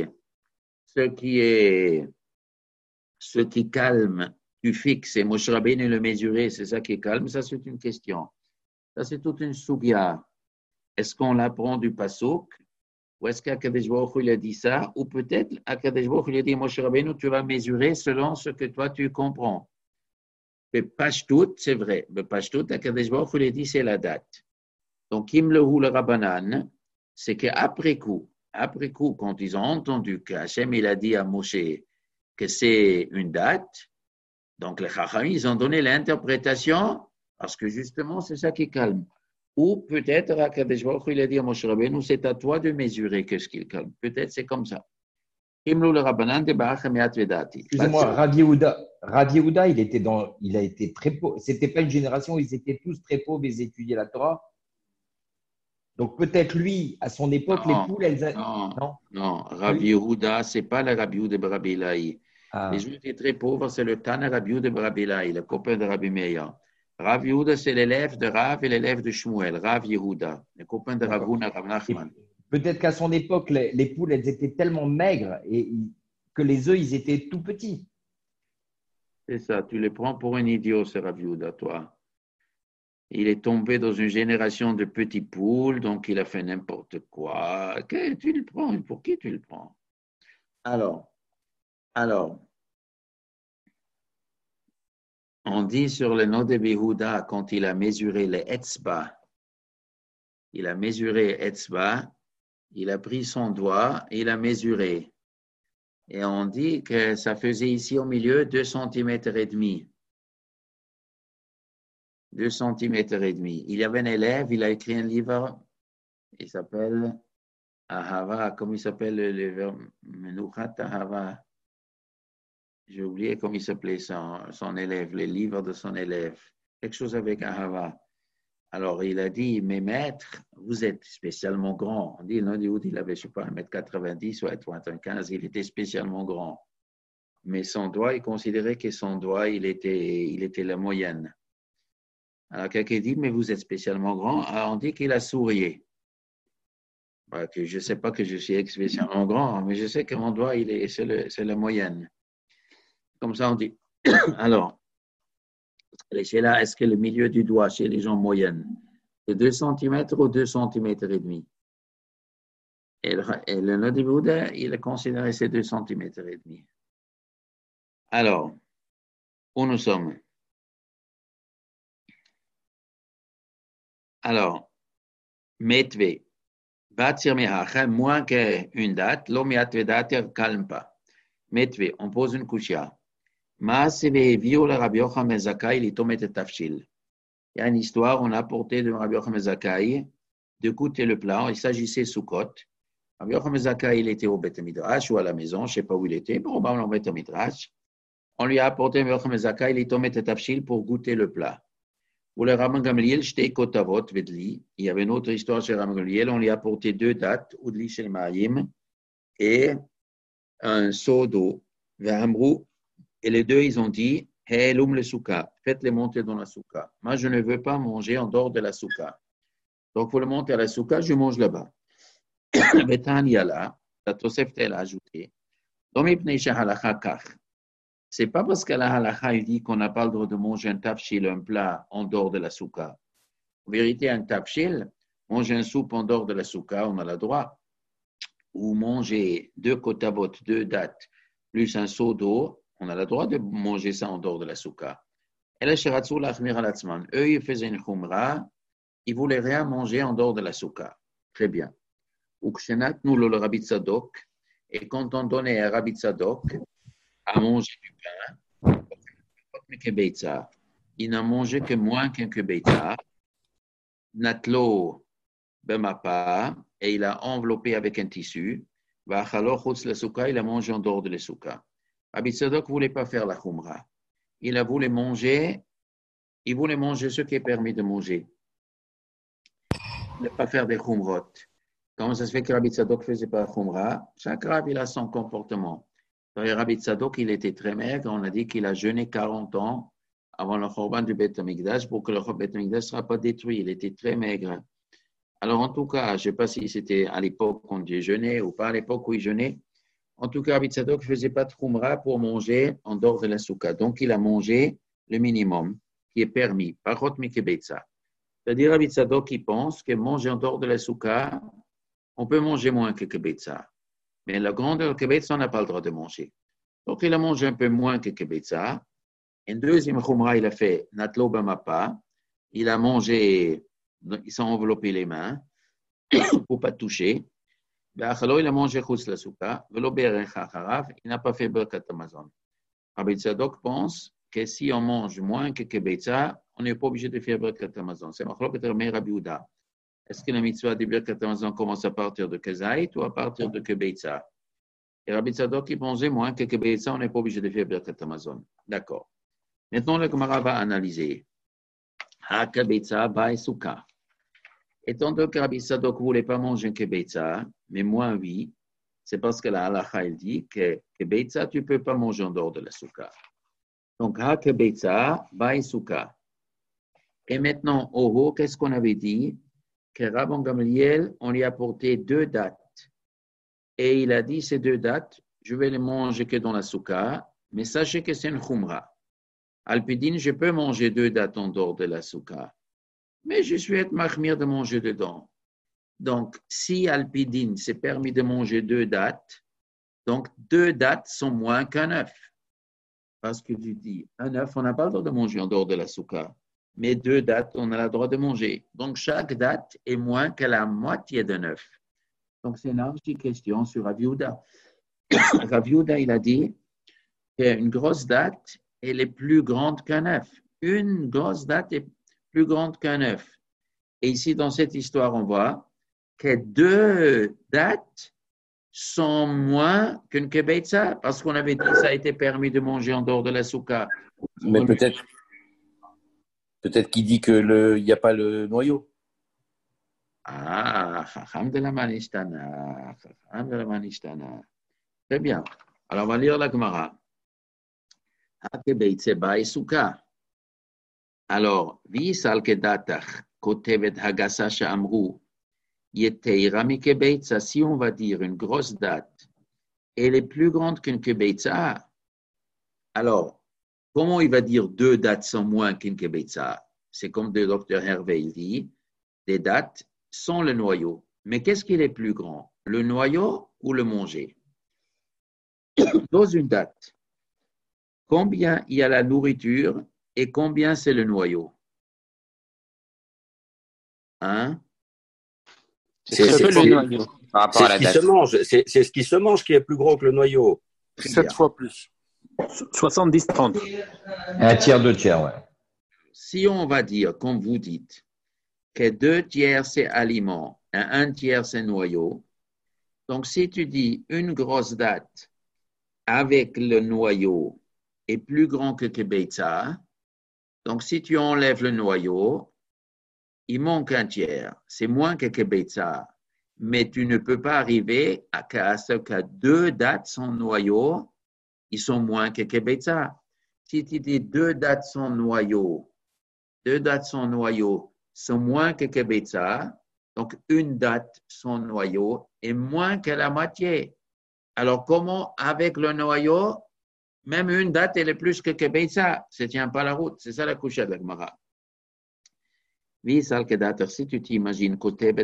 calme, tu fixes, et Moshe Rabbeinu le mesurer, c'est ça qui calme? Ça, c'est une question. Ça, c'est toute une sougya. Est-ce qu'on l'apprend du Pasuk? Ou est-ce qu'Hakadosh Baruch Hu, il a dit ça? Ou peut-être Hakadosh Baruch Hu, il a dit, Moshe Rabbeinu, tu vas mesurer selon ce que toi, tu comprends. Mais Pashtout, c'est vrai. Mais Pashtout, Hakadosh Baruch Hu, il a dit, c'est la date. Donc, Kim Lehu le Rabbanan, c'est qu'après coup, quand ils ont entendu qu'Hachem, il a dit à Moshe que c'est une date, donc les Chachamim, ils ont donné l'interprétation parce que justement, c'est ça qui calme. Ou peut-être, Hakadosh Baruch Hu, il a dit à Moshe Rabbeinu, c'est à toi de mesurer qu'est-ce qu'il calme. Peut-être c'est comme ça. Excusez-moi, Rav Yehuda, il a été très pauvre. C'était pas une génération où ils étaient tous très pauvres, ils étudiaient la Torah. Donc peut-être lui, à son époque, les poules, elles. Non. Rav Yehuda, c'est pas le Rabbi Yehuda de Rabbi Ilaï. Les Juifs étaient très pauvres, c'est le Tana Rabbi Yehuda de Rabbi Ilaï, le copain de Rabbi Meir. Rav Yehuda, c'est l'élève de Rav et l'élève de Shmuel. Rav Yehuda, le copain de Rav Huna, Rav Nachman. Peut-être qu'à son époque, les poules, elles étaient tellement maigres que les œufs, ils étaient tout petits. C'est ça, tu les prends pour un idiot, ce Rav Yehuda, toi. Il est tombé dans une génération de petits poules, donc il a fait n'importe quoi. Tu le prends, pour qui tu le prends? Alors, on dit sur le nom de Yehuda, quand il a mesuré les Etzba, il a pris son doigt, il a mesuré. Et on dit que ça faisait ici au milieu 2 cm et demi. 2 cm et demi. Il y avait un élève, il a écrit un livre, il s'appelle Ahava, comment il s'appelle le livre? Menuchat Ahava. J'ai oublié comment il s'appelait son élève, les livres de son élève. Quelque chose avec Ahava. Alors, il a dit, mes maîtres, vous êtes spécialement grands. On dit, il avait, je sais pas, 1m90 ou 1m15, il était spécialement grand. Mais son doigt, il considérait que son doigt, il était la moyenne. Alors, quelqu'un dit, mais vous êtes spécialement grand. Alors, on dit qu'il a souri. Que je ne sais pas que je suis spécialement grand, mais je sais que mon doigt, c'est la moyenne. Comme ça, on dit. Alors, c'est là, est-ce que le milieu du doigt chez les gens moyennes, c'est 2 cm ou 2 cm et demi? Et le Nodi Bouddha, il a considéré ces 2 cm et demi. Alors, où nous sommes? Alors, Metve, Batsir Mehacha, moins qu'une date, l'Omiatve date, calme pas. Metve, on pose une kushia. Il y a une histoire, on a apporté de Rabbi Yochanan Zakkai de goûter le plat. Il s'agissait Sukkot. Rabbi Yochanan Zakkai, il était au Beth Midrash ou à la maison, je ne sais pas où il était, probablement au Beth Midrash. On lui a apporté Rabbi Yochanan Zakkai, il est tombé tafshil pour goûter le plat. Pour le Rabban Gamliel, Shtei Kotavot Vedli. Il y avait une autre histoire chez Rabban Gamliel, on lui a apporté 2 dates, Udli Shel Ma'im et un seau d'eau. Et les deux, ils ont dit, Helum le souka, faites-les monter dans la souka. Moi, je ne veux pas manger en dehors de la souka. Donc, pour le monter à la souka, je mange là-bas. Betan Yala, la Tosefta, elle a ajouté, c'est pas parce que la halakha il dit qu'on n'a pas le droit de manger un tafshil, un plat, en dehors de la souka. En vérité, un tafshil, manger un soupe en dehors de la souka, on a le droit. Ou manger 2 kotabot, 2 dattes, plus un seau d'eau, on a le droit de manger ça en dehors de la souka. Et là, Shiratzou l'achmir alatzman. Eux, ils faisaient une khumra, ils ne voulaient rien manger en dehors de la souka. Très bien. Ou kshenat nous le Rabbi Tzadok, et quand on donnait à Rabbi Tzadok à manger du pain, il n'a mangé que moins qu'un kebeitza, natlo bemapa, et il a enveloppé avec un tissu, vachalo chutz la souka, il a mangé en dehors de la souka. Rabbi Tzadok ne voulait pas faire la khumra. Il voulait manger ce qui est permis de manger. Il ne voulait pas faire des khumrot. Comment ça se fait que Rabbi Tzadok ne faisait pas la khumra? Chaque Rabbi il a son comportement. Rabbi Tzadok, il était très maigre. On a dit qu'il a jeûné 40 ans avant le Khorban du Beth Amikdash pour que le Beth Amikdash ne sera pas détruit. Il était très maigre. Alors, en tout cas, je ne sais pas si c'était à l'époque où il jeûnait ou pas à l'époque où il jeûnait. En tout cas, Rabbi Tzadok ne faisait pas de khumra pour manger en dehors de la souka. Donc, il a mangé le minimum qui est permis. Parot mikebetza. C'est-à-dire, Rabbi Tzadok, il pense que manger en dehors de la souka, on peut manger moins que kebetza. Mais la grande kebetza, on n'a pas le droit de manger. Donc, il a mangé un peu moins que kebetza. Un deuxième khumra, il a fait natlo bamapa. Il a mangé, il s'est enveloppé les mains pour ne pas toucher. Il a mangé chutz la souka. Il n'a pas fait berkat hamazon. Rabbi Tzadok pense que si on mange moins que kebetza, on n'est pas obligé de faire berkat hamazon. C'est machlok et Rabbi Yehuda. Est-ce que la mitzvah de berkat hamazon commence à partir de kezait ou à partir de kebetza? Et Rabbi Tzadok, il pensait moins que kebetza, on n'est pas obligé de faire berkat hamazon. D'accord. Maintenant, le Gemara va analyser. Ha kebetza ba souka. Étant donné que Rabbi Tzadok ne voulait pas manger un kebetza, mais moi, oui, c'est parce que la halakha, il dit que kebetza, tu ne peux pas manger en dehors de la souka. Donc, ha kebetza ba souka. Et maintenant, au haut, qu'est-ce qu'on avait dit? Que Rabban Gamliel, on lui a apporté 2 dates. Et il a dit, ces 2 dates, je vais les manger que dans la souka, mais sachez que c'est une khumra. Alpidine, je peux manger 2 dates en dehors de la souka, mais je suis être mahmir de manger dedans. Donc, si Alpidine, c'est permis de manger 2 dates, donc 2 dates sont moins qu'un œuf. Parce que tu dis, un œuf, on n'a pas le droit de manger en dehors de la souka, mais 2 dates, on a le droit de manger. Donc, chaque date est moins que la moitié d'un œuf. Donc, c'est une large question sur Rav Yehuda. Rav Yehuda, il a dit qu'une grosse date, elle est plus grande qu'un œuf. Une grosse date est plus grande qu'un œuf. Et ici, dans cette histoire, on voit que 2 dates sont moins qu'une kebetza, parce qu'on avait dit que ça a été permis de manger en dehors de la souka. Mais peut-être qu'il dit qu'il n'y a pas le noyau. Ah, chacham de la manishtana, chacham de la manishtana. Très bien. Alors, on va lire la Gemara. Ha-kebetze ba souka. Alors, Visal kedatach, kotevet hagasa sha'amru, yeteira mi kebetza, si on va dire une grosse date, elle est plus grande qu'une kebetza. Alors, comment il va dire 2 dates sont moins qu'une kebetza? C'est comme le docteur Hervé il dit, des dates sont le noyau. Mais qu'est-ce qui est plus grand? Le noyau ou le manger? Dans une date, combien il y a la nourriture et combien c'est le noyau? Hein? C'est très peu le noyau par rapport à la date. C'est ce qui se mange qui est plus gros que le noyau. 7 fois plus. 70-30. Un tiers, 2 tiers, ouais. Si on va dire, comme vous dites, que 2 tiers c'est aliment et 1 tiers c'est noyau, donc si tu dis une grosse date avec le noyau est plus grand que kebetza, donc si tu enlèves le noyau, il manque 1 tiers. C'est moins que kebetza, mais tu ne peux pas arriver à ce que 2 dates sans noyau, ils sont moins que kebetza. Si tu dis 2 dates sans noyau, 2 dates sans noyau sont moins que kebetza, donc 1 date sans noyau est moins que la moitié. Alors comment avec le noyau, Même une date, elle est plus que Kebeitsa. Ça ne tient pas la route. C'est ça la couche de la Gemara. Si tu t'imagines,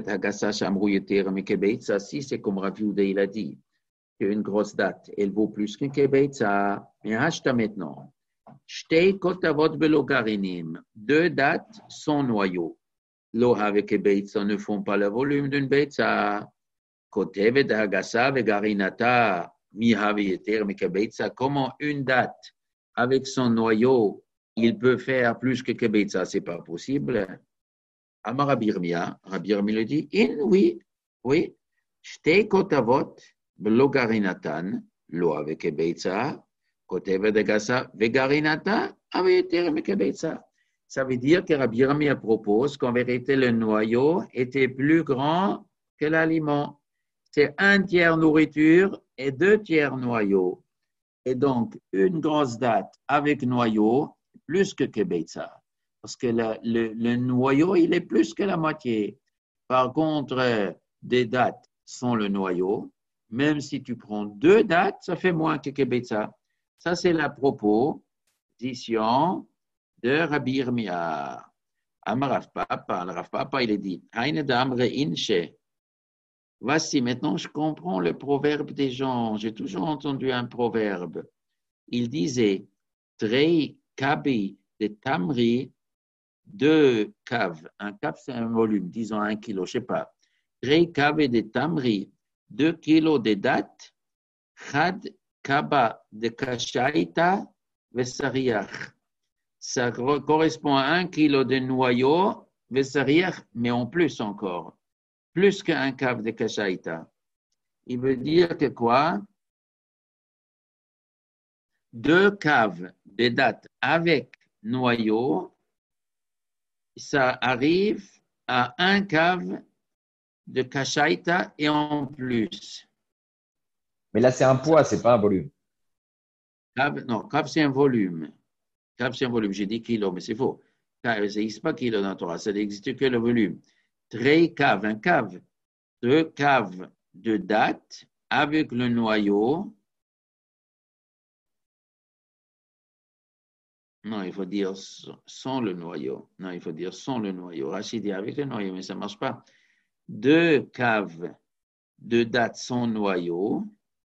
si c'est comme Rav Yehuda, il a dit qu'une grosse date, elle vaut plus qu'un Kebeitsa. Mais acheta maintenant. Shtei kotavot velo garinim. 2 dates sans noyau. Lo avec Kebeitsa ne font pas le volume d'une Beitsa. Kotevet hagasa vegarinata. Comment une date avec son noyau, il peut faire plus que Kebeitsa, ce n'est pas possible. Amar Rabbi Yirmiyah le dit, oui, Shtei kotavot velo garinatan, lo avec Kebeitsa, kotevet hagasa vegarinata, avec Kebeitsa. Ça veut dire que Rabbi Yirmiyah propose qu'en vérité, le noyau était plus grand que l'aliment. C'est 1/3 nourriture et 2/3 noyau. Et donc, une grosse date avec noyau, plus que Kebeitsa. Parce que le noyau, il est plus que la moitié. Par contre, des dates sans le noyau, même si tu prends 2 dates, ça fait moins que Kebeitsa. Ça, c'est la proposition de Rabbi Yirmiyah. Amar Rav Papa, il est dit, Haine d'amre inche. Voici, maintenant je comprends le proverbe des gens. J'ai toujours entendu un proverbe. Il disait, Trei kabi de tamri, 2 caves. Un cave, c'est un volume, disons 1 kilo, je ne sais pas. Trei kabi de tamri, 2 kilos de dates, chad kaba de kashaita vesariach. Ça correspond à 1 kilo de noyau, vesariach, mais en plus encore. Plus qu'un cave de kashaita. Il veut dire que quoi? 2 caves de dates avec noyau, ça arrive à 1 cave de kashaita et en plus. Mais là, c'est un poids, ce n'est pas un volume. Cave, non, cave, c'est un volume. Cave, c'est un volume. J'ai dit kilo, mais c'est faux. Ça n'existe pas kilo dans la Torah, ça n'existe que le volume. Trei cave, un cave, 2 caves de date avec le noyau. Non, il faut dire sans le noyau. Non, il faut dire sans le noyau. Rachid dit avec le noyau, mais ça ne marche pas. 2 caves de date sans noyau.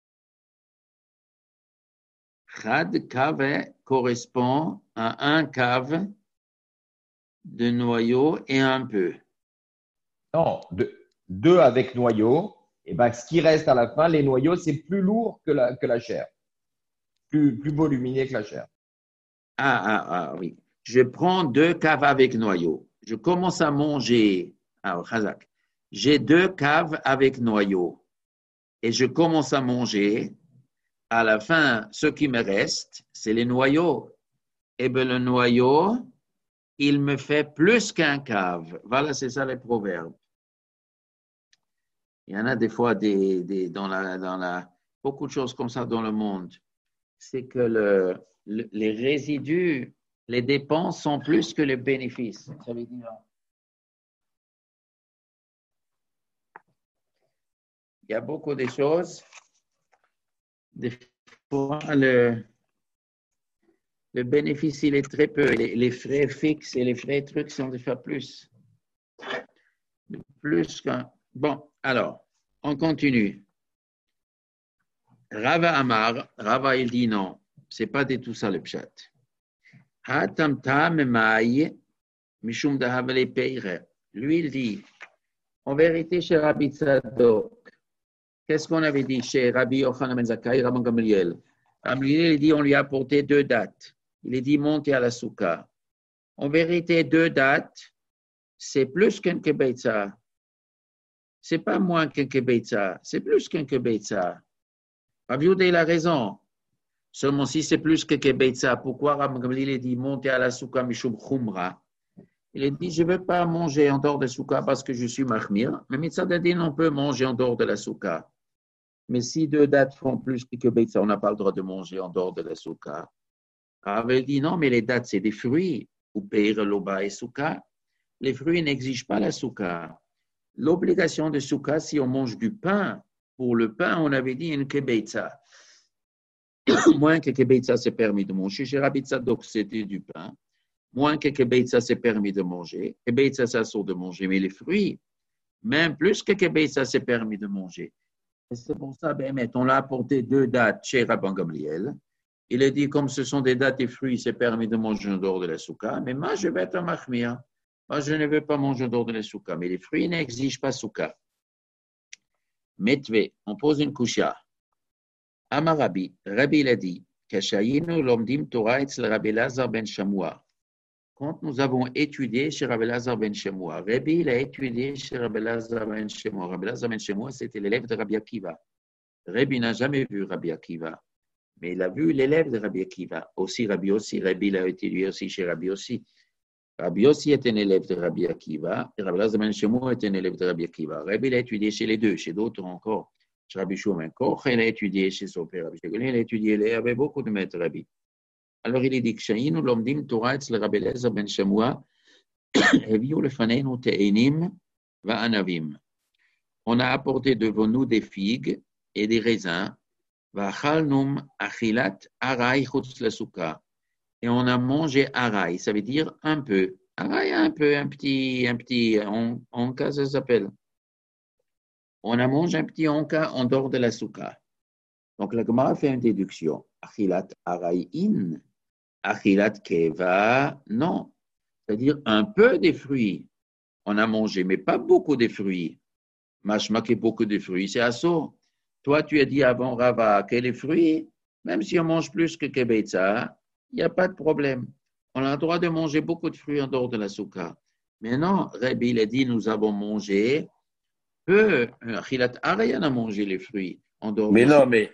Chad cave correspond à 1 cave de noyau et un peu. Non, 2 avec noyau, et ben, ce qui reste à la fin, les noyaux, c'est plus lourd que la chair. Plus volumineux que la chair. Oui. Je prends 2 caves avec noyau. Je commence à manger. Khazak. J'ai 2 caves avec noyau. Et je commence à manger. À la fin, ce qui me reste, c'est les noyaux. Et bien, le noyau, il me fait plus qu'un cave. Voilà, c'est ça les proverbes. Il y en a des fois beaucoup de choses comme ça dans le monde. C'est que les résidus, les dépenses sont plus que les bénéfices. Ça veut dire. Il y a beaucoup de choses. Des fois, le bénéfice, il est très peu. Les frais fixes et les frais trucs sont des fois plus. Plus qu'un. Bon, alors, on continue. Rava Amar, Rava, il dit non, c'est pas du tout ça le pshat. Lui, il dit, en vérité, chez Rabbi Tzadok, qu'est-ce qu'on avait dit chez Rabbi Yochanan ben Zakkai, Rabban Gamliel? Gamliel, il dit, on lui a apporté 2 dates. Il est dit, montez à la soukha. En vérité, 2 dates, c'est plus qu'un kebeitza. C'est pas moins qu'un kebeitza, c'est plus qu'un kebeitza. Rabbi Yehuda, il a raison. Seulement si c'est plus que kebeitza, pourquoi Rabban Gamliel a dit, montez à la soukha mishum chumra? Il a dit, je ne veux pas manger en dehors de la soukha parce que je suis mahmir. Mais Mitzadadin, on peut manger en dehors de la soukha. Mais si 2 dates font plus que kebeitza, on n'a pas le droit de manger en dehors de la soukha. Rabbi dit, non, mais les dates, c'est des fruits. Ou peir, loba et soukha. Les fruits n'exigent pas la soukha. L'obligation de soukha, si on mange du pain, pour le pain, on avait dit une kebeitza. moins que Kebeitsa c'est permis de manger. Chez Rabbi Tzadok, c'était du pain. Moins que Kebeitsa c'est permis de manger. Kebeitsa, ça sort de manger. Mais les fruits, même plus que Kebeitsa c'est permis de manger. Et c'est pour ça, on l'a apporté 2 dates chez Rabban Gamliel. Il a dit, comme ce sont des dates et fruits, c'est permis de manger en dehors de la souka. Mais moi, je vais être un machmir. Moi, je ne veux pas manger en dehors de la souka. Mais les fruits n'exigent pas souka. Metve, on pose une kusha. Amarabi, Rabbi il a dit, Kashayinu lomdim Torah etzl Rabbi Lazar ben Shamoua. Quand nous avons étudié chez Rabbi Lazar ben Shamoua, Rabbi il a étudié chez Rabbi Lazar ben Shamoua. Rabbi Lazar ben Shamoua, c'était l'élève de Rabbi Akiva. Rabbi n'a jamais vu Rabbi Akiva, mais il a vu l'élève de Rabbi Akiva. Aussi Rabbi Yossi, Rabbi l'a étudié aussi chez Rabbi Yossi. Rabbi Yossi est un élève de Rabbi Akiva, et Rabbi Lazar ben Shamoua est un élève de Rabbi Akiva. Rabbi l'a étudié chez les deux, chez d'autres encore. Chez Rabbi Shimon Koch, il a étudié chez son père Rabbi Shimon, il a étudié, il avait beaucoup de maîtres Rabbi. Alors il dit que Shaïn ou l'omdim Torah etzl Rabbi Lazar ben Shamoua, heviu lefaneinu te'enim va'anavim. On a apporté devant nous des figues et des raisins, va'achalnum achilat arai chutz la-souka. Et on a mangé arai, ça veut dire un peu. Arai, un peu, un petit, en cas ça s'appelle. On a mangé un petit onka en dehors de la souka. Donc la Gemara fait une déduction. Achilat araïin, achilat keva, non. C'est-à-dire un peu des fruits. On a mangé, mais pas beaucoup de fruits. Mashma que beaucoup de fruits, c'est assaut. Toi, tu as dit avant Rava que les fruits, même si on mange plus que Kebeitsa, il n'y a pas de problème. On a le droit de manger beaucoup de fruits en dehors de la souka. Mais non, Rabbi il a dit nous avons mangé peu, Achilat Arayan a mangé les fruits en dehors. Mais non, mais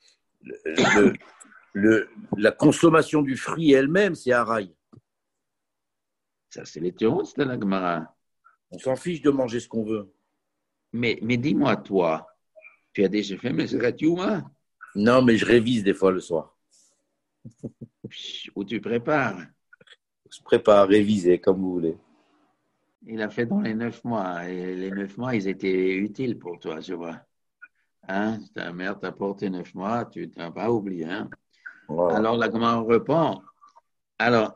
la consommation du fruit elle-même, c'est Araï. Ça, c'est les théories de la Gemara. On s'en fiche de manger ce qu'on veut. Mais dis-moi, toi, tu as déjà fait Meseret Yuma? Non, mais je révise des fois le soir. Ou tu prépares? Je prépare, réviser, comme vous voulez. Il a fait dans les 9 mois. Et les 9 mois, ils étaient utiles pour toi, je vois. Hein? Ta mère t'a porté 9 mois, tu ne t'as pas oublié. Hein? Wow. Alors, la Gemara répond. Alors,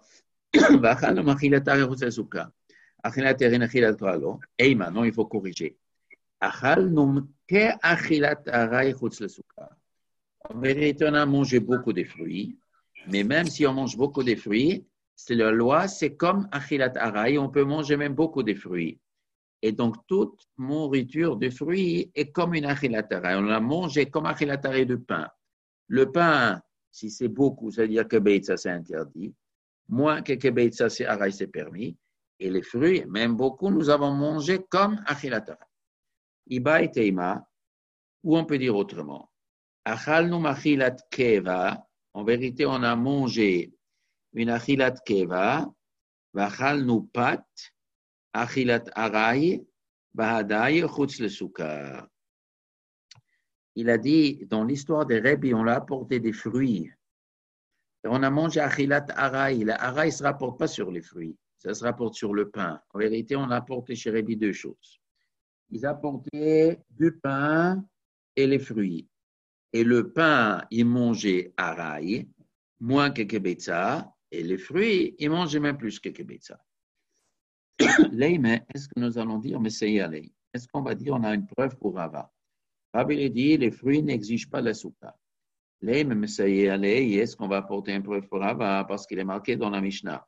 Eima, non, il faut corriger. En vérité, on a mangé beaucoup de fruits, mais même si on mange beaucoup de fruits, c'est la loi, c'est comme achilat araï, on peut manger même beaucoup de fruits. Et donc, toute nourriture de fruits est comme une achilat araï. On la mange comme achilat araï de pain. Le pain, si c'est beaucoup, c'est-à-dire que beitza, c'est interdit. Moins que beitza, c'est araï, c'est permis. Et les fruits, même beaucoup, nous avons mangé comme achilat araï. Iba et teima, ou on peut dire autrement. Achalnu machilat keva, en vérité, on a mangé une achilat keva, vachalnu pat, achilat araï, bahadaï, chutz le soukar. Il a dit, dans l'histoire des Rebbe, on a apporté des fruits. Et on a mangé achilat araï. La araï ne se rapporte pas sur les fruits, ça se rapporte sur le pain. En vérité, on a apporté chez Rebbe 2 choses. Ils apportaient du pain et les fruits. Et le pain, ils mangeaient araï, moins que kebetza, et les fruits, ils mangeaient même plus que kebetza. Leïme, est-ce que nous allons dire Messiah Lei? Est-ce qu'on va dire on a une preuve pour Rava? Rabbi il dit les fruits n'exigent pas la souka. Leïme Messiah Lei, est-ce qu'on va apporter une preuve pour Rava? Parce qu'il est marqué dans la Mishnah.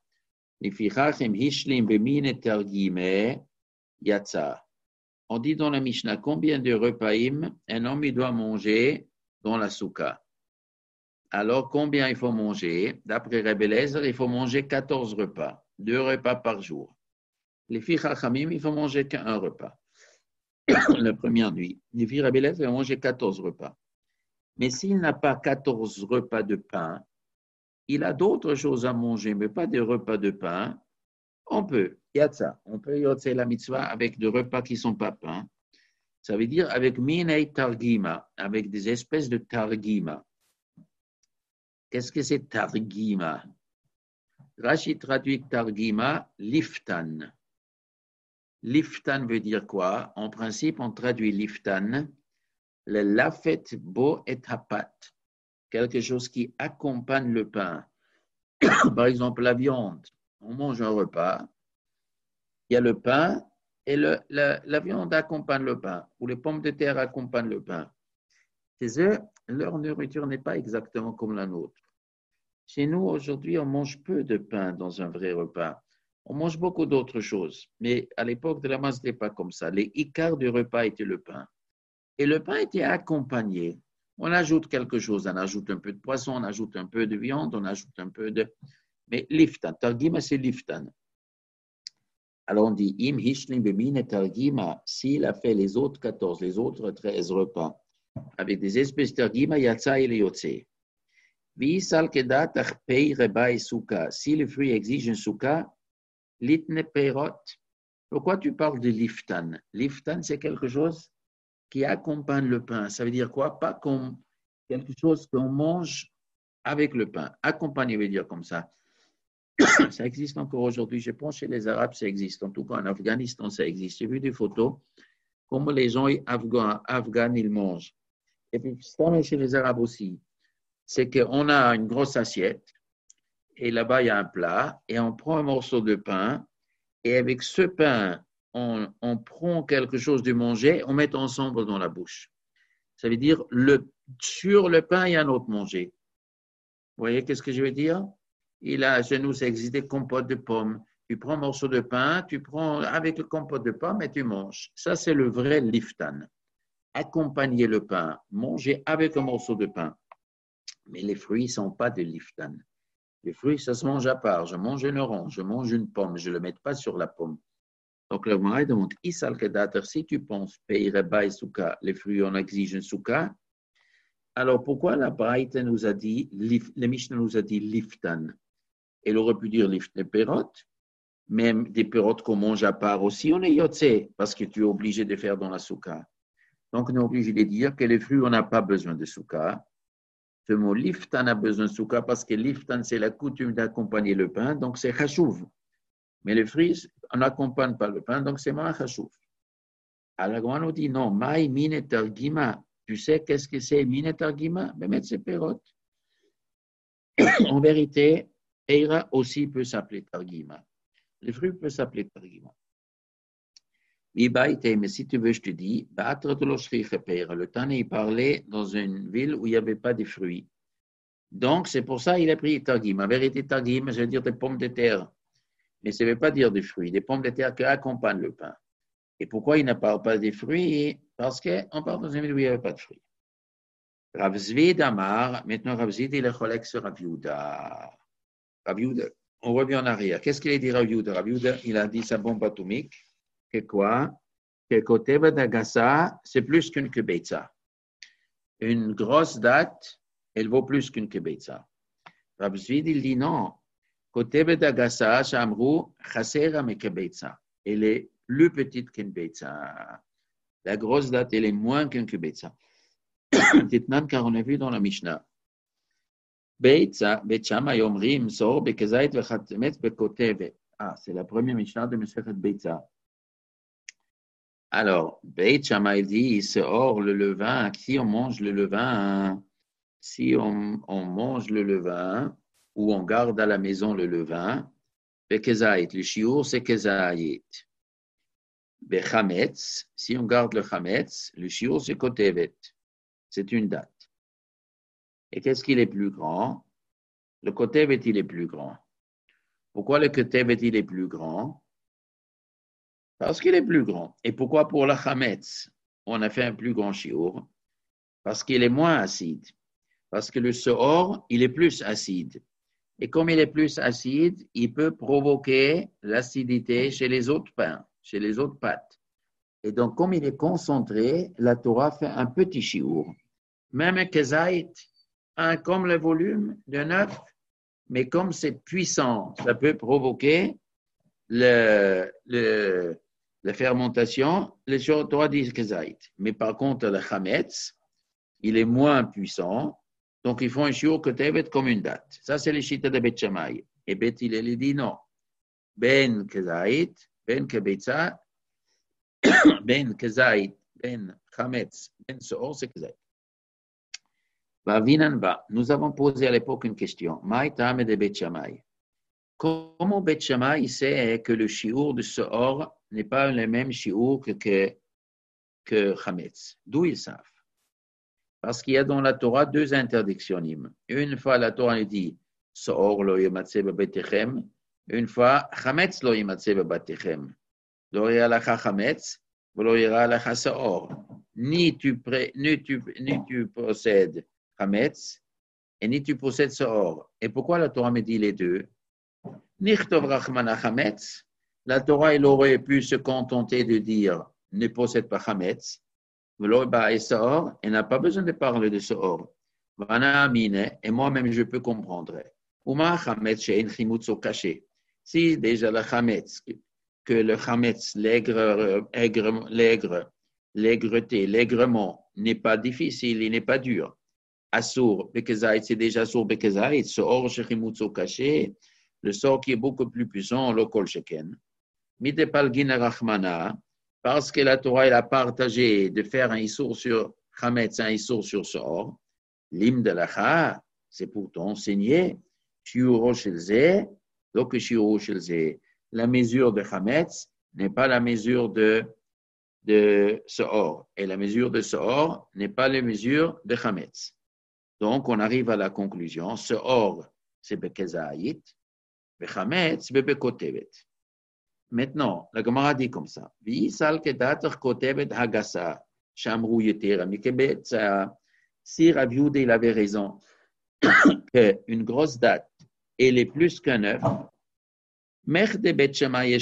On dit dans la Mishnah combien de repaïm un homme il doit manger dans la souka. Alors, combien il faut manger? D'après Rebbe Eliezer, il faut manger 14 repas, 2 repas par jour. Les filles Chachamim, il faut manger qu'un repas. La première nuit. Les filles Rebbe Eliezer, il faut manger 14 repas. Mais s'il n'a pas 14 repas de pain, il a d'autres choses à manger, mais pas des repas de pain. On peut, yatsa, on peut yotse la mitzvah avec des repas qui ne sont pas pain. Ça veut dire avec minei targima, avec des espèces de targima. Qu'est-ce que c'est targima? Rashi traduit targima, liftan. Liftan veut dire quoi? En principe, on traduit liftan, le lafet bo et hapat. quelque chose qui accompagne le pain. Par exemple, la viande. On mange un repas, il y a le pain et la viande accompagne le pain, ou les pommes de terre accompagnent le pain. Chez eux, leur nourriture n'est pas exactement comme la nôtre. Chez nous, aujourd'hui, on mange peu de pain dans un vrai repas. On mange beaucoup d'autres choses. Mais à l'époque de la masse, ce n'était pas comme ça. Les écarts du repas étaient le pain. Et le pain était accompagné. On ajoute quelque chose. On ajoute un peu de poisson, on ajoute un peu de viande, on ajoute un peu de... Mais liftan, targima, c'est liftan. Alors on dit, im hishlim bemine targima, s'il a fait les autres 14, les autres 13 repas, avec des espèces de targima, yatsa et yotse. Vi sal kedat arpei reba et souka. Si le fruit exige un souka, litne peirot. Pourquoi tu parles de liftan? Liftan, c'est quelque chose qui accompagne le pain. Ça veut dire quoi? Pas comme quelque chose qu'on mange avec le pain. Accompagner veut dire comme ça. Ça existe encore aujourd'hui. Je pense chez les Arabes, ça existe. En tout cas, en Afghanistan, ça existe. J'ai vu des photos, comment les gens afghans, ils mangent. Et puis, ça, chez les Arabes aussi. C'est qu'on a une grosse assiette, et là-bas, il y a un plat, et on prend un morceau de pain, et avec ce pain, on prend quelque chose de manger, on met ensemble dans la bouche. Ça veut dire, sur le pain, il y a un autre manger. Vous voyez qu'est-ce que je veux dire? Chez nous, ça existe des compotes de pommes. Tu prends un morceau de pain, tu prends avec le compote de pommes et tu manges. Ça, c'est le vrai liftan. Accompagner le pain, manger avec un morceau de pain. Mais les fruits ne sont pas de liftan. Les fruits, ça se mange à part. Je mange une orange, je mange une pomme, je ne le mets pas sur la pomme. Donc, le Gemara demande, si tu penses, les fruits, on exige un souka. Alors, pourquoi la Braïta nous a dit, le Mishnah nous a dit liftan? Elle aurait pu dire lift les pérotes, même des pérotes qu'on mange à part aussi, on est yotse, parce que tu es obligé de faire dans la souka. Donc, on est obligé de dire que les fruits, on n'a pas besoin de souka. Ce mot liftan a besoin de souka parce que liftan, c'est la coutume d'accompagner le pain, donc c'est chachouv. Mais les fruits, on n'accompagne pas le pain, donc c'est moins chachouv. Alors, on nous dit non, maï mine targima. Tu sais qu'est-ce que c'est mine targima? Ben, mettre ses pérotes. En vérité, Eira aussi peut s'appeler targima. Le fruit peut s'appeler targima. Mais si tu veux, je te dis, le Tana, il parlait dans une ville où il n'y avait pas de fruits. Donc, c'est pour ça qu'il a pris targim. En vérité, targim, ça veut dire des pommes de terre. Mais ça ne veut pas dire des fruits. Des pommes de terre qui accompagnent le pain. Et pourquoi il ne parle pas des fruits? Parce qu'on parle dans une ville où il n'y avait pas de fruits. Rav Zvid Amar, maintenant Rav Zvid, il est cholek sur Rav Yehuda. Rav Yehuda, on revient en arrière. Qu'est-ce qu'il a dit Rav Yehuda? Rav Yehuda, il a dit sa bombe atomique. Que quoi? Que Koteva d'Agassa, c'est plus qu'une kebetza. Une grosse date, elle vaut plus qu'une kebetza. Rav Zvid, il dit non. Koteva d'Agassa, Shamru, Chasera me kebetza. Elle est plus petite qu'une betza. La grosse date, elle est moins qu'une kebetza. Titnan, car on a vu dans la Mishnah. Beitza, Betchama Yomrim, Sor, Bekezait, Vechatemet, Bekoteve. Ah, c'est la première Mishnah de Mesechet Beitza. Alors, Beit Shammai dit, c'est hors le levain. Si on mange le levain, ou on garde à la maison le levain, Bekezait, le shiur, c'est Kezait. Bechametz, si on garde le chametz, le shiur, c'est Kotevet. C'est une date. Et qu'est-ce qu'il est plus grand? Le Kotevet, il est plus grand. Pourquoi le Kotevet, il est plus grand? Parce qu'il est plus grand. Et pourquoi pour la chametz, on a fait un plus grand shiur? Parce qu'il est moins acide. Parce que le soor, il est plus acide. Et comme il est plus acide, il peut provoquer l'acidité chez les autres pains, chez les autres pâtes. Et donc, comme il est concentré, la Torah fait un petit shiur. Même un kezait, comme le volume d'un œuf, mais comme c'est puissant, ça peut provoquer la fermentation, les Torah disent kezait. Mais par contre, le chametz, il est moins puissant, donc ils font un shiur kotevet comme une date. Ça, c'est les chita de Beit Shammai. Et Beit Hillel dit non. Ben kezait, ben kebetza, ben kezait, ben chametz, ben soor, c'est kezait. Nous avons posé à l'époque une question. Maïtam de Bet Shammai. Comment Bet Shammai sait que le shiur de Seor n'est pas le même shiur que Chametz? D'où ils savent? Parce qu'il y a dans la Torah deux interdictions. Une fois, la Torah nous dit Seor lo yimatzeh bebetechem. Une fois, Chametz lo yimatzeh bebetechem. Lo yira lacha Chametz, lo yira lacha Seor. Ni tu possèdes Chametz et ni tu possèdes Seor. Et pourquoi la Torah me dit les deux? Nichtov Rachmana Chametz. La Torah, il aurait pu se contenter de dire ne possède pas Chametz. Et Seor, elle n'a pas besoin de parler de Seor. Et moi-même, je peux comprendre. Uma Chametz she'en chimutz au caché. Si déjà le Chametz, que le Chametz, l'aigreté, l'aigrement n'est pas difficile, il n'est pas dur. Assour, Bekezait, c'est déjà Assour Bekezait, Seor shechimutz au caché, le sort qui est beaucoup plus puissant, le kol sheken. Midepalgin Rachmana, parce que la Torah elle a partagé de faire un issour sur Chametz, un issour sur Seor, l'hymne de l'Acha, c'est pour t'enseigner, Shiuro Shelze, donc Shiuro Shelze. La mesure de Chametz n'est pas la mesure de Seor, et la mesure de Seor n'est pas la mesure de Chametz. Donc, on arrive à la conclusion, Seor, c'est Bekezayit, Bechametz, Bebekotevet. Maintenant, la Gemara dit comme ça. Si Rav Yehuda il avait raison qu'une grosse date, elle est plus qu'un œuf, Bet Shammai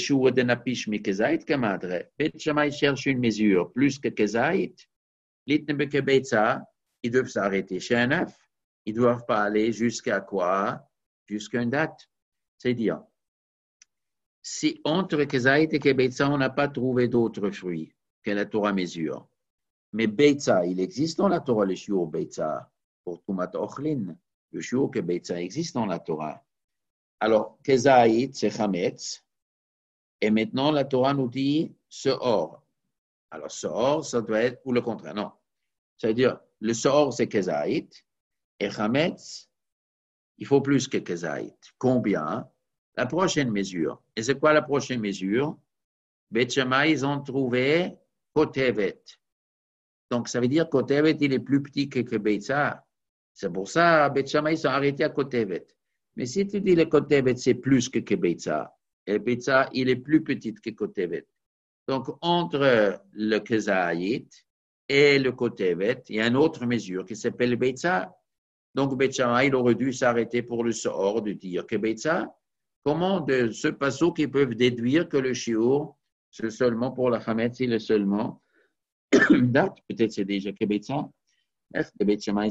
cherche une mesure plus que Kezait. Ils doivent s'arrêter chez un œuf. Ils ne doivent pas aller jusqu'à quoi? Jusqu'à une date. C'est-à-dire, si entre Kezait et Kebetza, on n'a pas trouvé d'autres fruits que la Torah mesure. Mais Beitza, il existe dans la Torah, le shiur Beitza, pour Tumat Ochlin. Le shiur que Beitza existe dans la Torah. Alors, Kezait, c'est Chametz. Et maintenant, la Torah nous dit Seor. Alors, Seor, ça doit être, ou le contraire, non. C'est-à-dire, le Seor, c'est Kezait. Et Chametz, il faut plus que Kezait. Combien? La prochaine mesure. Et c'est quoi la prochaine mesure? Bet Shammai, ils ont trouvé Kotevet. Donc, ça veut dire que Kotevet, il est plus petit que Beitza. C'est pour ça, Bet Shammai, ils sont arrêtés à Kotevet. Mais si tu dis le Kotevet, c'est plus que Beitza. Et Beitza, il est plus petit que Kotevet. Donc, entre le Kezayit et le Kotevet, il y a une autre mesure qui s'appelle Beitza. Donc, Bet Shammai, il aurait dû s'arrêter pour le Seor de dire que Beitza. Comment de ce passage qu'ils peuvent déduire que le shiur, c'est seulement pour la Chametz, il est seulement une date, peut-être c'est déjà que Beitza. Bet Shammai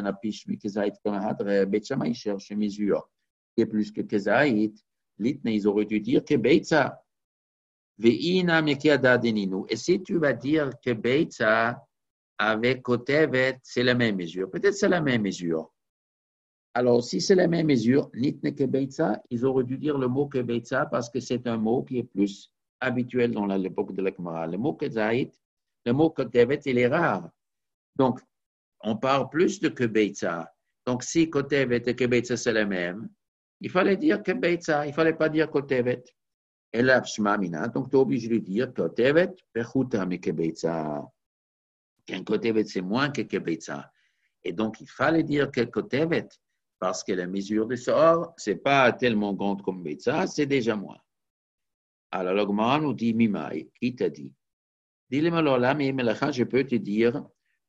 cherche une mesure qui est plus que Kezait. L'itne, ils auraient dû dire que Beitza. Et si tu vas dire que Beitza avec Kotevet, c'est la même mesure, peut-être c'est la même mesure. Alors, si c'est la même mesure, l'itne que Beitza, ils auraient dû dire le mot que Beitza parce que c'est un mot qui est plus habituel dans l'époque de la Gemara. Le mot Kezait, le mot Kotevet, il est rare. Donc, on parle plus de que Beitza. Donc, si Kotevet et que Beitza, c'est la même, il fallait dire que Beitza, il ne fallait pas dire Kotevet. Et là, donc tu es obligé de dire Kotevet, Pechuta, mais que Beitza. Qu'un Kotevet, c'est moins que Beitza. Et donc, il fallait dire que Kotevet, parce que la mesure de Seor, ce n'est pas tellement grande comme Beitza, c'est déjà moins. Alors, le Gemara nous dit Mimai, qui t'a dit? Dis-le-moi là, mais je peux te dire,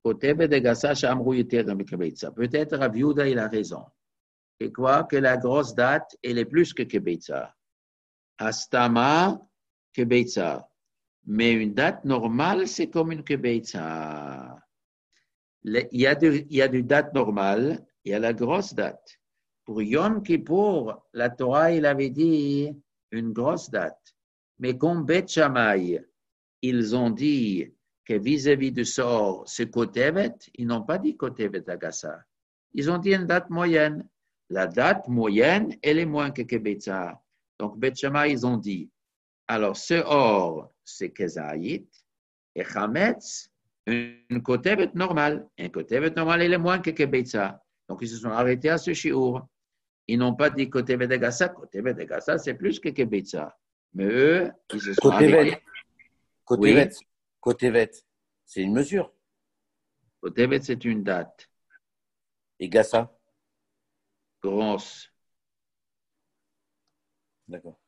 peut-être Rav Yehuda, il a raison. Et quoi? Que la grosse date, elle est plus que Beitza. Astama que Beitza. Mais une date normale, c'est comme une Beitza. Il y a des dates normales, il y a la grosse date. Pour Yom Kippour, la Torah, il avait dit une grosse date. Mais comme Bet Shammai, ils ont dit que vis-à-vis de Seor, c'est Kotevet, ils n'ont pas dit Kotevet Agassa. Ils ont dit une date moyenne. La date moyenne, elle est moins que Beitza. Donc, Bet Shammai, ils ont dit, alors Seor, c'est Kezayit, et Chametz, une kotevet normale. Un kotevet normal, il est moins que Kebetza. Donc, ils se sont arrêtés à ce shiur. Ils n'ont pas dit kotevet de Gassa. Kotevet de Gassa, c'est plus que Kebetza. Mais eux, ils se sont arrêtés. Kotevet, c'est une mesure. Kotevet, c'est une date. Et Gassa? Grosse. D'accord.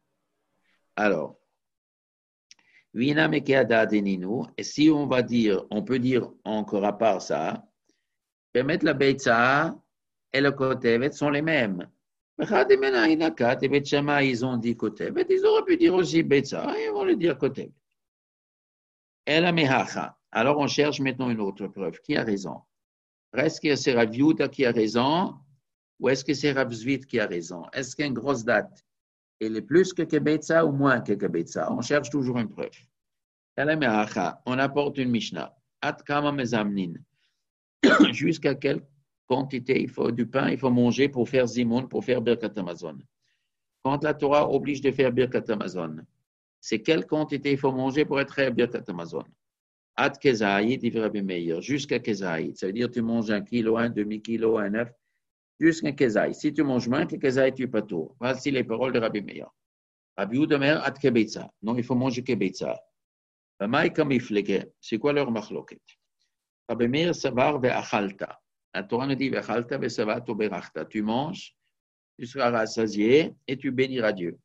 Alors, Vina Mekeada Deninu, et si on va dire, on peut dire encore à part ça, permettre la Beitza et le Kotevet sont les mêmes. Et Bet Shammai, ils ont dit Kotevet, ils auraient pu dire aussi Beitza, et ils vont le dire Kotevet. Et la Mehacha. Alors on cherche maintenant une autre preuve. Qui a raison? Est-ce que c'est Rav Yehuda qui a raison, ou est-ce que c'est Rav Zvit qui a raison? Est-ce qu'une grosse date, elle est plus que Kebetza ou moins que Kebetza? On cherche toujours une preuve. On apporte une Mishnah. At kama mezamnin. Jusqu'à quelle quantité il faut du pain il faut manger pour faire zimoun, pour faire Birkat Hamazon? Quand la Torah oblige de faire Birkat Hamazon, c'est quelle quantité il faut manger pour être Birkat Hamazon? At kezaït, il Rabbi Meir. Jusqu'à kezaït. Ça veut dire que tu manges 1 kilo, 1 demi-kilo, 1 œuf. Jusqu'à kezaït. Si tu manges moins que kezaït, tu pas tout. Voici les paroles de Rabbi Meir. Rabbi Yehuda at kebetza. Non, il faut manger kebetza. C'est quoi leur machloket? Rabbi Meir savar ve'achalta. La Torah nous dit ve'achalta ve'savat u'berachta. Tu manges, tu seras rassasié et tu béniras Dieu.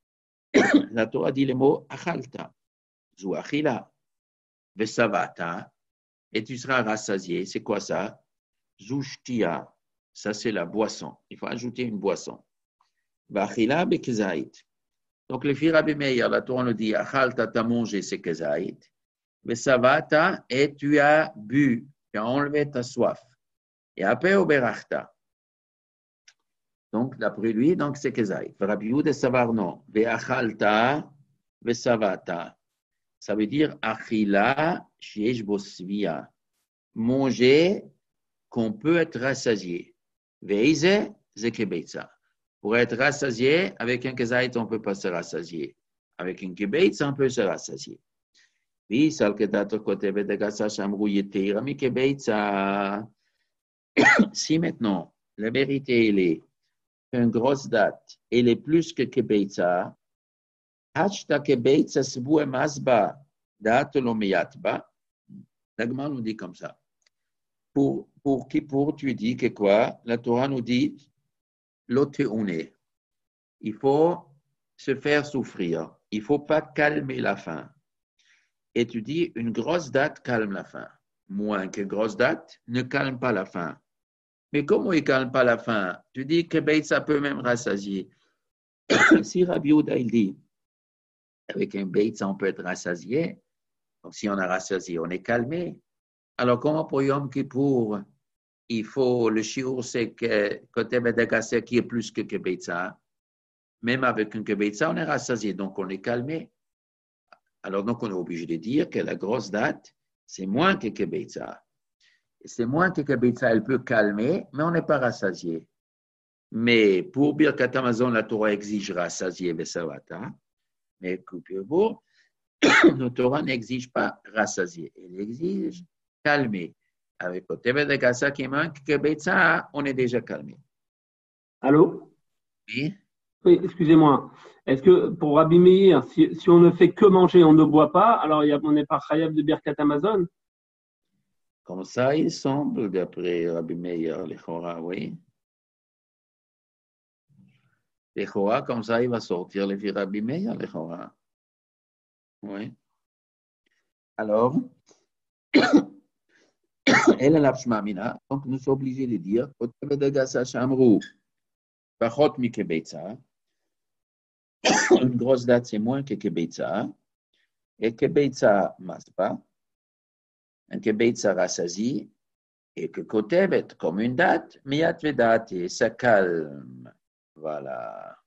La Torah dit le mot achalta. Zou achila. Ve'savata. Et tu seras rassasié. C'est quoi ça? Zou shtia. Ça, c'est la boisson. Il faut ajouter une boisson. V'achila be'kezaït. Donc, le fils Rabbi Meir, la Torah nous dit, achalta, t'as mangé, c'est kezaït. Vesavata, et tu as bu, tu as enlevé ta soif. Et après, oberachta. Donc, d'après lui, donc c'est kezaït. Rabbi Yehuda savar non. Ve'achalta, vesavata. Ça veut dire, achila, sheyesh bo svia. Manger qu'on peut être rassasié. Ve'ize, ze kebetza. Pour être rassasié, avec un kezaït, on ne peut pas se rassasier. Avec un kebeitz, on peut se rassasier. Oui, ça le dato kotevet de gassa shamru yetira mi kebeitza. Si maintenant, la vérité, elle est une grosse date, elle est plus que kebeitza, hachta kebeitza sebu masba date lo meyatba. L'agma nous dit comme ça. Pour Kippour, tu dis que quoi? La Torah nous dit l'otéouné. Il faut se faire souffrir. Il ne faut pas calmer la faim. Et tu dis, une grosse date calme la faim. Moins que grosse date ne calme pas la faim. Mais comment il ne calme pas la faim? Tu dis que ça peut même rassasier. Si Rabbi Yehuda, il dit, avec un beit, on peut être rassasié. Donc, si on a rassasié, on est calmé. Alors, comment pour Yom Kippour, il faut, le shiur, c'est que côté Bedagassé qui est plus que Kebetza. Même avec un Kebetza, on est rassasié, donc on est calmé. Alors, donc, on est obligé de dire que la grosse date, c'est moins que Kebetza. Et c'est moins que Kebetza, elle peut calmer, mais on n'est pas rassasié. Mais pour Birkat Hamazon, la Torah exige rassasié Vesavata. Mais coupez-vous, la Torah n'exige pas rassasié. Elle exige calmer. Avec le Teve de Gassa qui manque, Kebetza, on est déjà calmé. Allô? Oui. Oui, excusez-moi. Est-ce que pour Rabbi Meir, si on ne fait que manger, on ne boit pas, alors on n'est pas chayav de Birkat Hamazon? Comme ça, il semble, d'après Rabbi Meir, les Chora, oui. Les Chora, comme ça, il va sortir les filles Rabbi Meir, les Chora. Oui. Alors, elle est l'Abshmamina, donc nous sommes obligés de dire, une grosse date, c'est moins que Kebetza, et Kebetza maspa, un Kebetza rassasi, et que Kotevet, comme une date, miyat vedate, ça calme. Voilà.